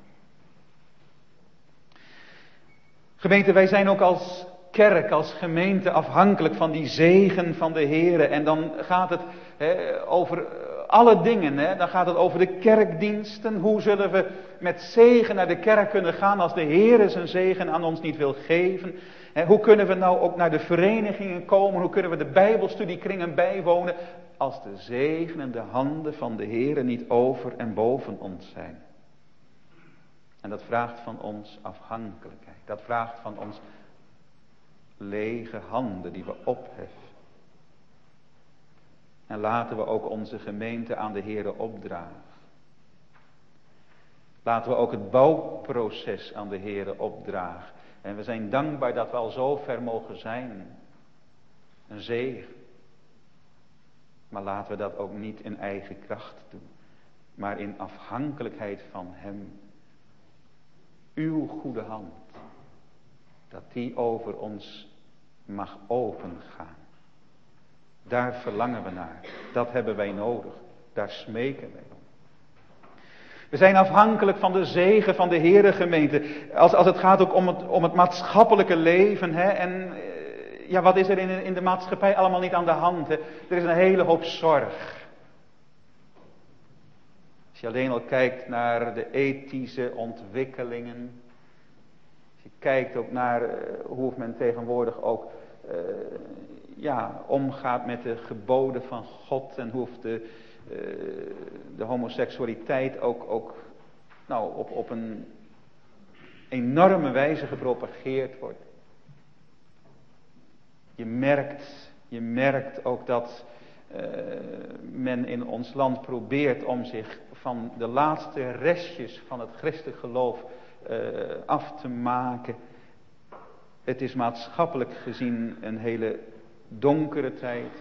Gemeente, wij zijn ook als kerk, als gemeente afhankelijk van die zegen van de Heer. En dan gaat het over alle dingen. Dan gaat het over de kerkdiensten. Hoe zullen we met zegen naar de kerk kunnen gaan als de Heer zijn zegen aan ons niet wil geven? Hoe kunnen we nou ook naar de verenigingen komen? Hoe kunnen we de Bijbelstudiekringen bijwonen? Als de zegenende handen van de Heer niet over en boven ons zijn. En dat vraagt van ons afhankelijkheid. Dat vraagt van ons lege handen die we opheffen. En laten we ook onze gemeente aan de Heer opdragen. Laten we ook het bouwproces aan de Heer opdragen. En we zijn dankbaar dat we al zo ver mogen zijn. Een zegen. Maar laten we dat ook niet in eigen kracht doen. Maar in afhankelijkheid van Hem. Uw goede hand. Dat die over ons mag opengaan. Daar verlangen we naar. Dat hebben wij nodig. Daar smeken wij om. We zijn afhankelijk van de zegen van de Heere gemeente. Als het gaat ook om het maatschappelijke leven. En ja, wat is er in de maatschappij allemaal niet aan de hand? Er is een hele hoop zorg. Als je alleen al kijkt naar de ethische ontwikkelingen. Als je kijkt ook naar hoe men tegenwoordig ook omgaat met de geboden van God. En hoe de homoseksualiteit ook op een enorme wijze gepropageerd wordt. Je merkt ook dat men in ons land probeert om zich van de laatste restjes van het christelijk geloof af te maken. Het is maatschappelijk gezien een hele donkere tijd.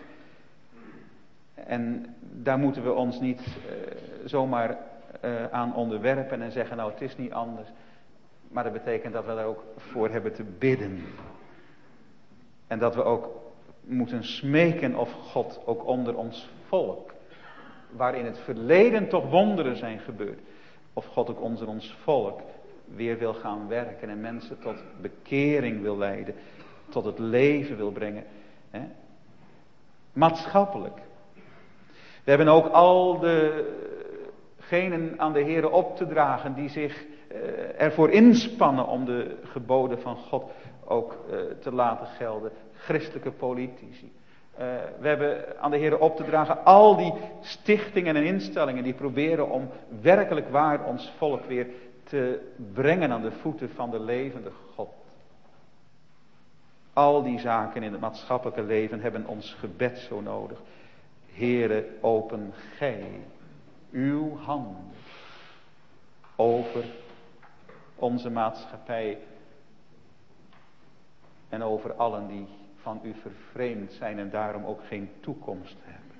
En daar moeten we ons niet zomaar aan onderwerpen en zeggen, nou het is niet anders. Maar dat betekent dat we daar ook voor hebben te bidden. En dat we ook moeten smeken of God ook onder ons volk, waar in het verleden toch wonderen zijn gebeurd, of God ook onder ons volk weer wil gaan werken en mensen tot bekering wil leiden, tot het leven wil brengen. Maatschappelijk. We hebben ook al degenen aan de Heere op te dragen die zich ervoor inspannen om de geboden van God ook te laten gelden. Christelijke politici. We hebben aan de Heere op te dragen al die stichtingen en instellingen die proberen om werkelijk waar ons volk weer te brengen aan de voeten van de levende God. Al die zaken in het maatschappelijke leven hebben ons gebed zo nodig. Heere, open gij uw handen over onze maatschappij en over allen die van u vervreemd zijn en daarom ook geen toekomst hebben.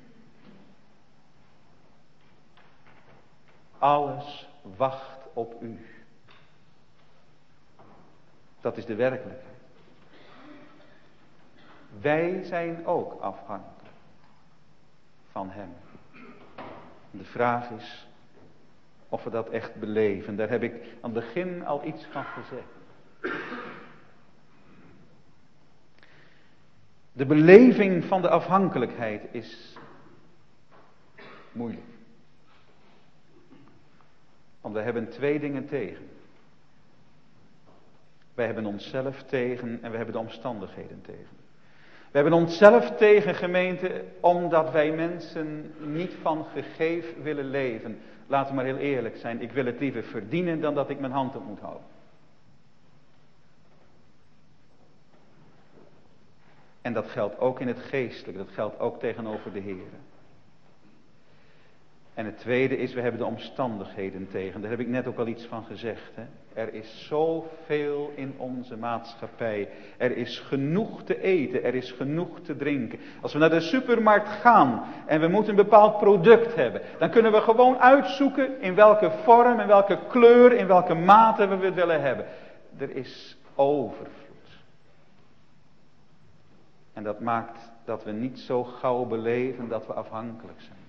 Alles wacht op u. Dat is de werkelijkheid. Wij zijn ook afhankelijk van hem. De vraag is of we dat echt beleven. Daar heb ik aan het begin al iets van gezegd. De beleving van de afhankelijkheid is moeilijk. Want we hebben twee dingen tegen. Wij hebben onszelf tegen en we hebben de omstandigheden tegen. We hebben onszelf tegen, gemeente, omdat wij mensen niet van gegeef willen leven. Laten we maar heel eerlijk zijn. Ik wil het liever verdienen dan dat ik mijn hand op moet houden. En dat geldt ook in het geestelijke. Dat geldt ook tegenover de Heer. En het tweede is, we hebben de omstandigheden tegen. Daar heb ik net ook al iets van gezegd. Hè? Er is zoveel in onze maatschappij. Er is genoeg te eten. Er is genoeg te drinken. Als we naar de supermarkt gaan en we moeten een bepaald product hebben, dan kunnen we gewoon uitzoeken in welke vorm, in welke kleur, in welke mate we het willen hebben. Er is overvloed. En dat maakt dat we niet zo gauw beleven dat we afhankelijk zijn.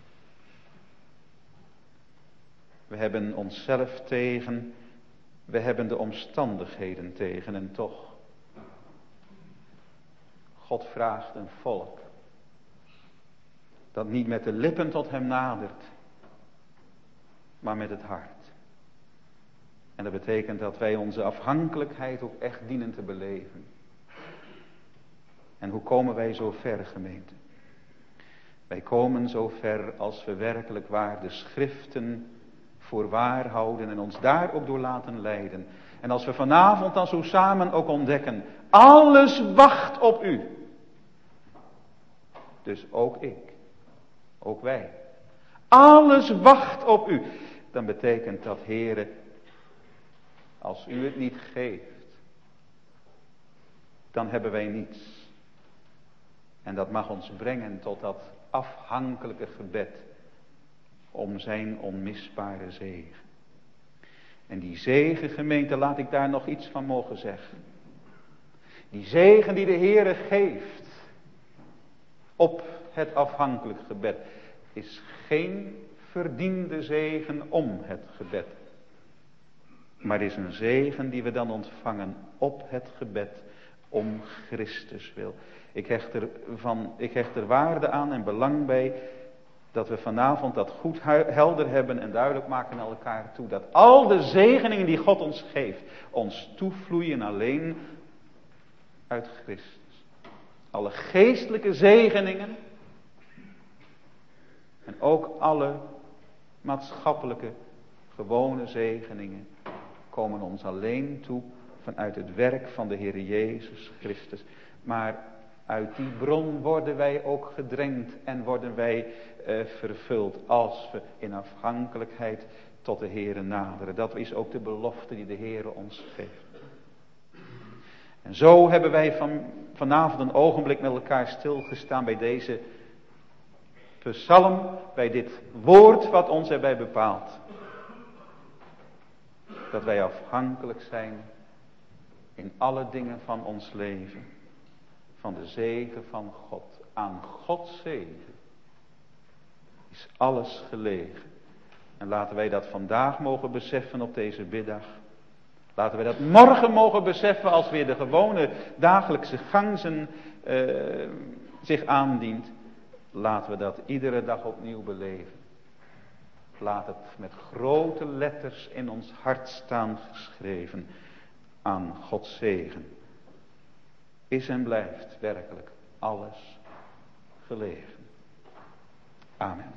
We hebben onszelf tegen, we hebben de omstandigheden tegen en toch. God vraagt een volk dat niet met de lippen tot hem nadert, maar met het hart. En dat betekent dat wij onze afhankelijkheid ook echt dienen te beleven. En hoe komen wij zo ver, gemeente? Wij komen zo ver als we werkelijk waar de schriften voor waar houden en ons daar ook door laten leiden. En als we vanavond dan zo samen ook ontdekken, alles wacht op u. Dus ook ik, ook wij. Alles wacht op u. Dan betekent dat, Heere, als u het niet geeft, dan hebben wij niets. En dat mag ons brengen tot dat afhankelijke gebed om zijn onmisbare zegen. En die zegen, gemeente, laat ik daar nog iets van mogen zeggen. Die zegen die de Heere geeft op het afhankelijk gebed is geen verdiende zegen om het gebed. Maar is een zegen die we dan ontvangen op het gebed om Christus wil. Ik hecht er waarde aan en belang bij dat we vanavond dat goed helder hebben en duidelijk maken naar elkaar toe. Dat al de zegeningen die God ons geeft, ons toevloeien alleen uit Christus. Alle geestelijke zegeningen en ook alle maatschappelijke gewone zegeningen komen ons alleen toe vanuit het werk van de Heer Jezus Christus. Maar uit die bron worden wij ook gedrenkt en worden wij vervuld als we in afhankelijkheid tot de Heere naderen. Dat is ook de belofte die de Heere ons geeft. En zo hebben wij vanavond een ogenblik met elkaar stilgestaan bij deze psalm, bij dit woord wat ons erbij bepaalt. Dat wij afhankelijk zijn in alle dingen van ons leven. Van de zegen van God. Aan Gods zegen is alles gelegen. En laten wij dat vandaag mogen beseffen op deze biddag. Laten wij dat morgen mogen beseffen als weer de gewone dagelijkse gang zich aandient. Laten we dat iedere dag opnieuw beleven. Laat het met grote letters in ons hart staan geschreven. Aan Gods zegen is en blijft werkelijk alles gelegen. Amen.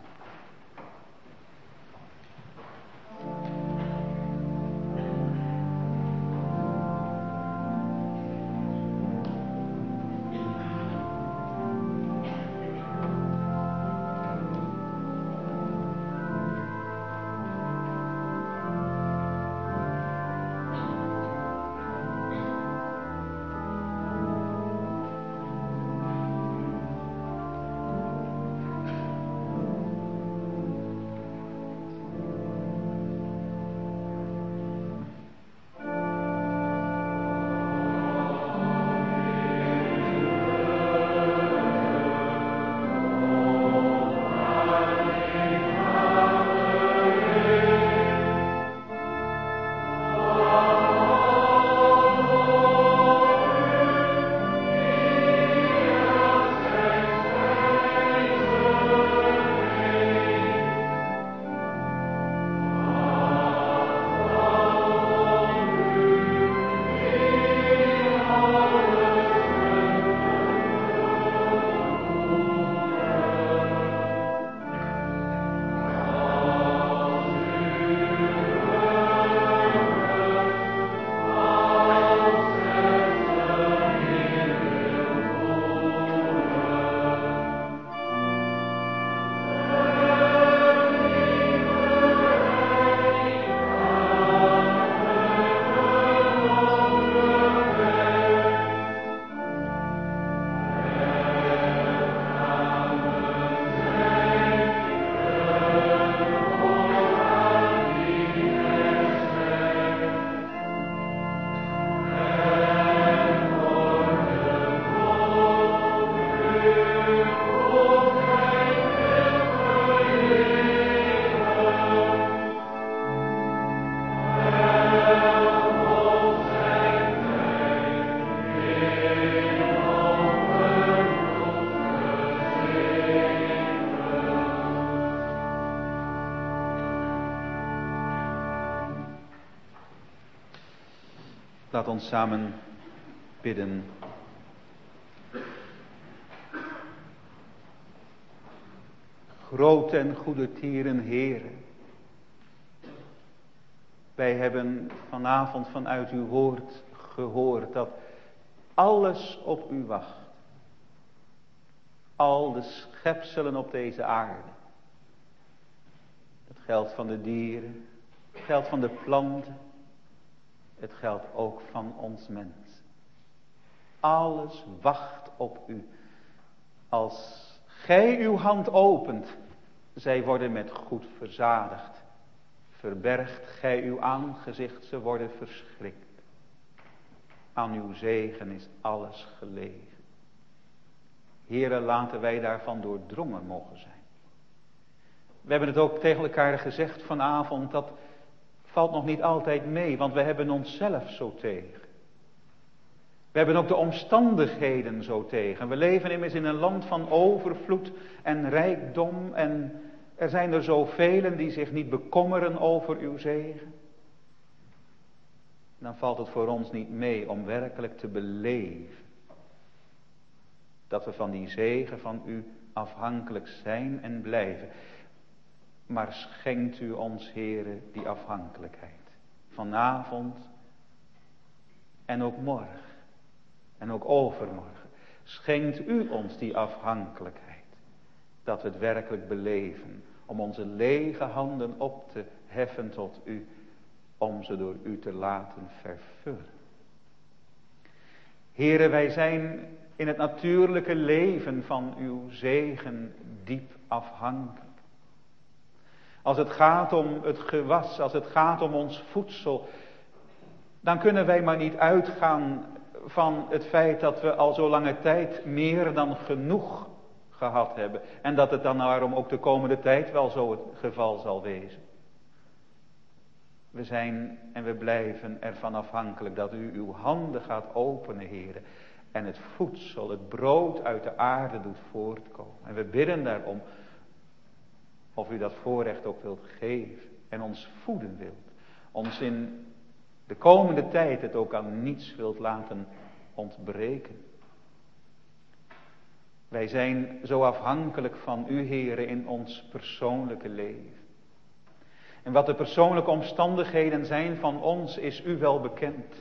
Laat ons samen bidden. Grote en goede tieren, Heere. Wij hebben vanavond vanuit uw woord gehoord dat alles op u wacht. Al de schepselen op deze aarde. Het geldt van de dieren, het geldt van de planten, het geldt ook van ons mens. Alles wacht op u. Als gij uw hand opent, zij worden met goed verzadigd. Verbergt gij uw aangezicht, ze worden verschrikt. Aan uw zegen is alles gelegen. Heere, laten wij daarvan doordrongen mogen zijn. We hebben het ook tegen elkaar gezegd vanavond, dat valt nog niet altijd mee, want we hebben onszelf zo tegen. We hebben ook de omstandigheden zo tegen. We leven immers in een land van overvloed en rijkdom en er zijn er zoveel die zich niet bekommeren over uw zegen. Dan valt het voor ons niet mee om werkelijk te beleven dat we van die zegen van u afhankelijk zijn en blijven. Maar schenkt u ons, Heere, die afhankelijkheid. Vanavond en ook morgen en ook overmorgen. Schenkt u ons die afhankelijkheid. Dat we het werkelijk beleven. Om onze lege handen op te heffen tot u. Om ze door u te laten vervullen. Heere, wij zijn in het natuurlijke leven van uw zegen diep afhankelijk. Als het gaat om het gewas, als het gaat om ons voedsel, dan kunnen wij maar niet uitgaan van het feit dat we al zo lange tijd meer dan genoeg gehad hebben. En dat het dan daarom ook de komende tijd wel zo het geval zal wezen. We zijn en we blijven ervan afhankelijk dat u uw handen gaat openen, Heere. En het voedsel, het brood uit de aarde doet voortkomen. En we bidden daarom of u dat voorrecht ook wilt geven. En ons voeden wilt. Ons in de komende tijd het ook aan niets wilt laten ontbreken. Wij zijn zo afhankelijk van u, Heere, in ons persoonlijke leven. En wat de persoonlijke omstandigheden zijn van ons, is u wel bekend.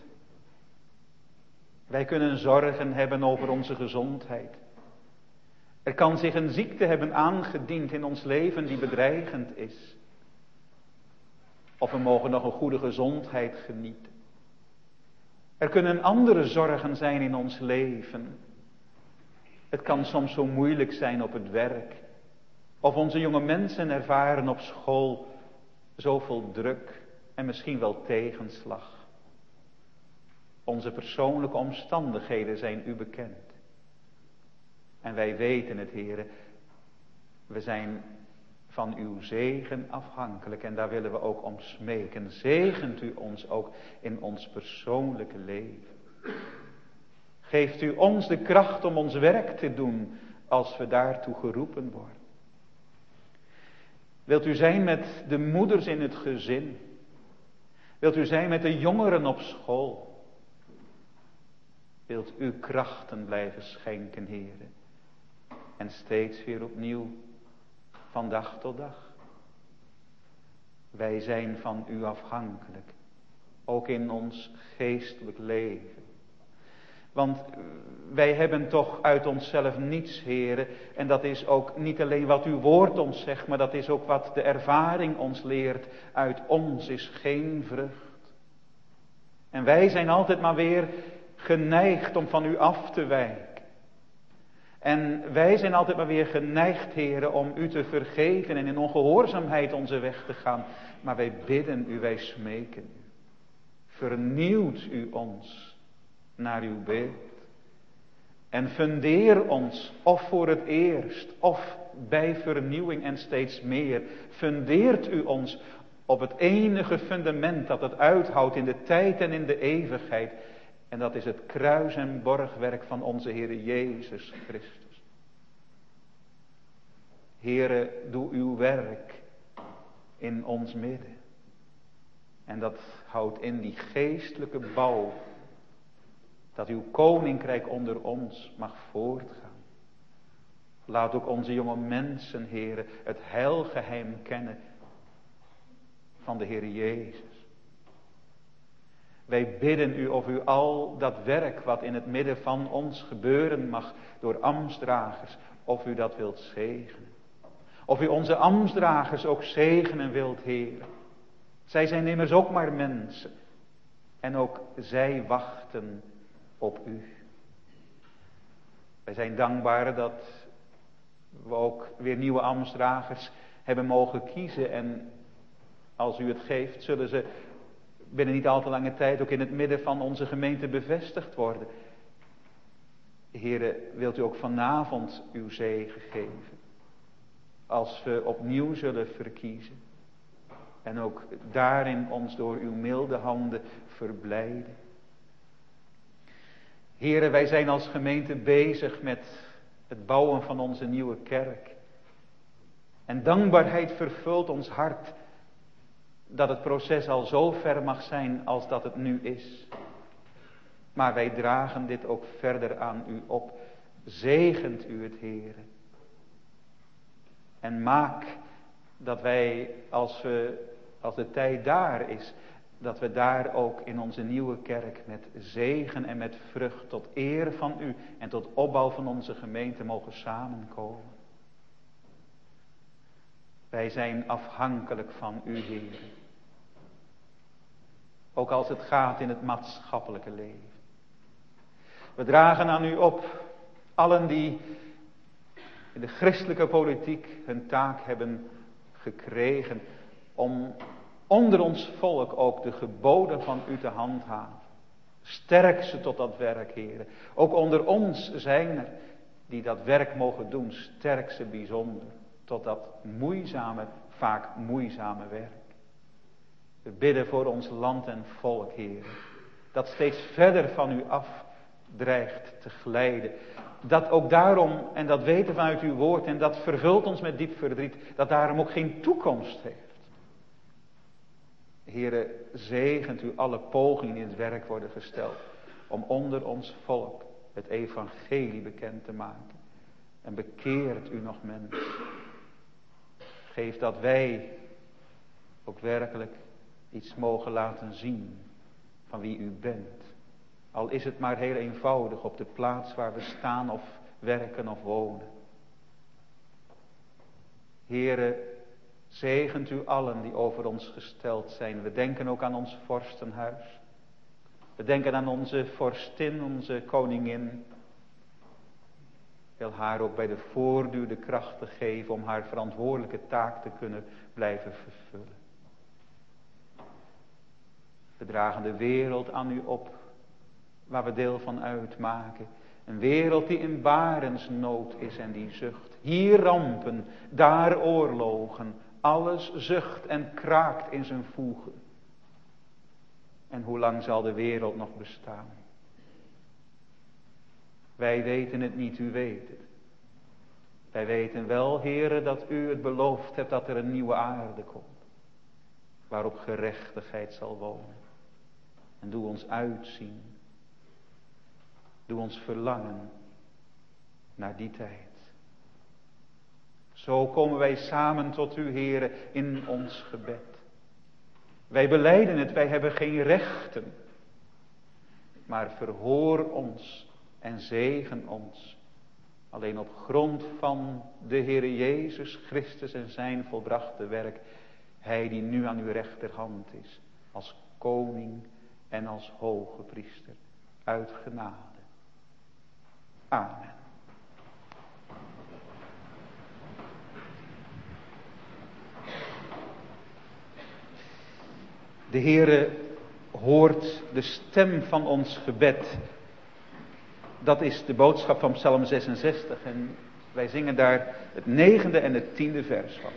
Wij kunnen zorgen hebben over onze gezondheid. Er kan zich een ziekte hebben aangediend in ons leven die bedreigend is. Of we mogen nog een goede gezondheid genieten. Er kunnen andere zorgen zijn in ons leven. Het kan soms zo moeilijk zijn op het werk. Of onze jonge mensen ervaren op school zoveel druk en misschien wel tegenslag. Onze persoonlijke omstandigheden zijn u bekend. En wij weten het, Heere, we zijn van uw zegen afhankelijk en daar willen we ook om smeken. Zegent u ons ook in ons persoonlijke leven. Geeft u ons de kracht om ons werk te doen als we daartoe geroepen worden. Wilt u zijn met de moeders in het gezin? Wilt u zijn met de jongeren op school? Wilt u krachten blijven schenken, Heere? En steeds weer opnieuw, van dag tot dag. Wij zijn van u afhankelijk. Ook in ons geestelijk leven. Want wij hebben toch uit onszelf niets, Heere. En dat is ook niet alleen wat uw woord ons zegt, maar dat is ook wat de ervaring ons leert. Uit ons is geen vrucht. En wij zijn altijd maar weer geneigd om van u af te wijken. En wij zijn altijd maar weer geneigd, Heere, om u te vergeten en in ongehoorzaamheid onze weg te gaan. Maar wij bidden u, wij smeken u. Vernieuwt u ons naar uw beeld. En fundeer ons, of voor het eerst, of bij vernieuwing en steeds meer. Fundeert u ons op het enige fundament dat het uithoudt in de tijd en in de eeuwigheid. En dat is het kruis en borgwerk van onze Heere Jezus Christus. Heere, doe uw werk in ons midden. En dat houdt in die geestelijke bouw Dat uw koninkrijk onder ons mag voortgaan. Laat ook onze jonge mensen, Heere, het heilgeheim kennen van de Heer Jezus. Wij bidden u of u al dat werk wat in het midden van ons gebeuren mag door ambtsdragers, of u dat wilt zegenen. Of u onze ambtsdragers ook zegenen wilt, Heere. Zij zijn immers ook maar mensen. En ook zij wachten op u. Wij zijn dankbaar dat we ook weer nieuwe ambtsdragers hebben mogen kiezen. En als u het geeft, zullen ze binnen niet al te lange tijd ook in het midden van onze gemeente bevestigd worden. Heere, wilt u ook vanavond uw zegen geven. Als we opnieuw zullen verkiezen. En ook daarin ons door uw milde handen verblijden. Heere, wij zijn als gemeente bezig met het bouwen van onze nieuwe kerk. En dankbaarheid vervult ons hart dat het proces al zo ver mag zijn als dat het nu is. Maar wij dragen dit ook verder aan u op. Zegent u het, Heere. En maak dat wij, als de tijd daar is, dat we daar ook in onze nieuwe kerk met zegen en met vrucht tot eer van u en tot opbouw van onze gemeente mogen samenkomen. Wij zijn afhankelijk van u, Heer. Ook als het gaat in het maatschappelijke leven. We dragen aan u op, allen die in de christelijke politiek hun taak hebben gekregen, om onder ons volk ook de geboden van u te handhaven. Sterk ze tot dat werk, Heer. Ook onder ons zijn er die dat werk mogen doen. Sterk ze bijzonder tot dat moeizame, vaak moeizame werk. We bidden voor ons land en volk, Heer. Dat steeds verder van u af dreigt te glijden. Dat ook daarom, en dat weten vanuit uw woord, en dat vervult ons met diep verdriet, dat daarom ook geen toekomst heeft. Heere, zegent u alle pogingen in het werk worden gesteld om onder ons volk het evangelie bekend te maken. En bekeert u nog mensen. Geef dat wij ook werkelijk iets mogen laten zien van wie u bent. Al is het maar heel eenvoudig op de plaats waar we staan of werken of wonen. Heere, zegent u allen die over ons gesteld zijn. We denken ook aan ons vorstenhuis. We denken aan onze vorstin, onze koningin. Wil haar ook bij de voorduur de kracht te geven om haar verantwoordelijke taak te kunnen blijven vervullen. We dragen de wereld aan u op, waar we deel van uitmaken. Een wereld die in barensnood is en die zucht. Hier rampen, daar oorlogen. Alles zucht en kraakt in zijn voegen. En hoe lang zal de wereld nog bestaan? Wij weten het niet, u weet het. Wij weten wel, Heere, dat u het beloofd hebt dat er een nieuwe aarde komt. Waarop gerechtigheid zal wonen. En doe ons uitzien. Doe ons verlangen naar die tijd. Zo komen wij samen tot u, Heere, in ons gebed. Wij belijden het, wij hebben geen rechten. Maar verhoor ons en zegen ons. Alleen op grond van de Heere Jezus Christus en zijn volbrachte werk. Hij die nu aan uw rechterhand is. Als koning en als hoge priester. Uit genade. Amen. De Heere hoort de stem van ons gebed. Dat is de boodschap van Psalm 66 en wij zingen daar het 9e en het 10e vers van.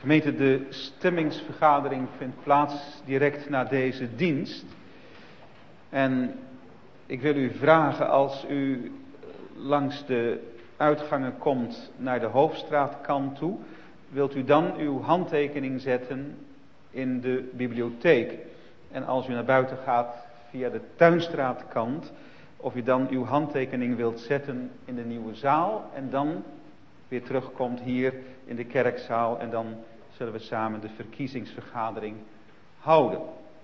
Gemeente, de stemmingsvergadering vindt plaats direct na deze dienst. En ik wil u vragen, als u langs de uitgangen komt naar de Hoofdstraatkant toe, wilt u dan uw handtekening zetten in de bibliotheek. En als u naar buiten gaat via de Tuinstraatkant, of u dan uw handtekening wilt zetten in de nieuwe zaal en dan weer terugkomt hier in de kerkzaal en dan zullen we samen de verkiezingsvergadering houden.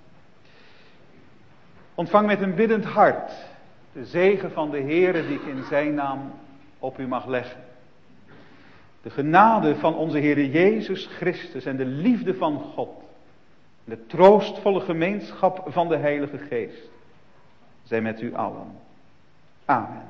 Ontvang met een biddend hart de zegen van de Heere die ik in zijn naam op u mag leggen. De genade van onze Heere Jezus Christus en de liefde van God, de troostvolle gemeenschap van de Heilige Geest, zij met u allen. Amen.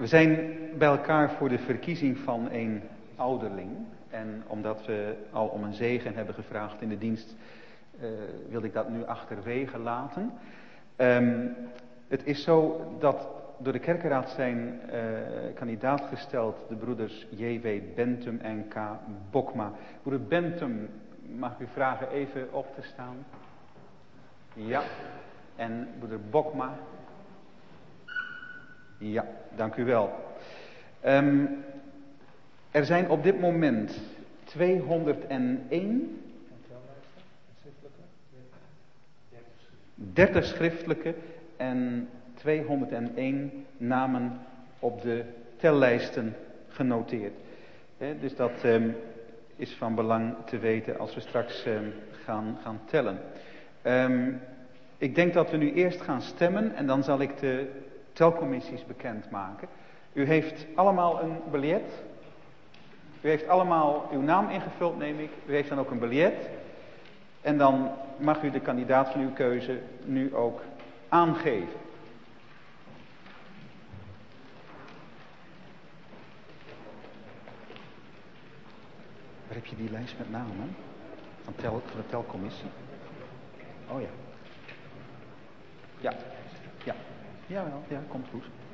We zijn bij elkaar voor de verkiezing van een ouderling. En omdat we al om een zegen hebben gevraagd in de dienst, wilde ik dat nu achterwege laten. Het is zo dat door de kerkenraad zijn kandidaat gesteld de broeders J.W. Bentum en K. Bokma. Broeder Bentum, mag ik u vragen even op te staan? Ja. En broeder Bokma? Ja, dank u wel. Er zijn op dit moment 201... 30 schriftelijke en 201 namen op de tellijsten genoteerd. Dus dat is van belang te weten als we straks gaan tellen. Ik denk dat we nu eerst gaan stemmen en dan zal ik de telcommissies bekendmaken. U heeft allemaal een biljet. U heeft allemaal uw naam ingevuld, neem ik. U heeft dan ook een biljet. En dan mag u de kandidaat van uw keuze nu ook aangeven. Waar heb je die lijst met namen? Van de telcommissie? Oh ja. Ja. Ja. Jawel, ja, komt goed.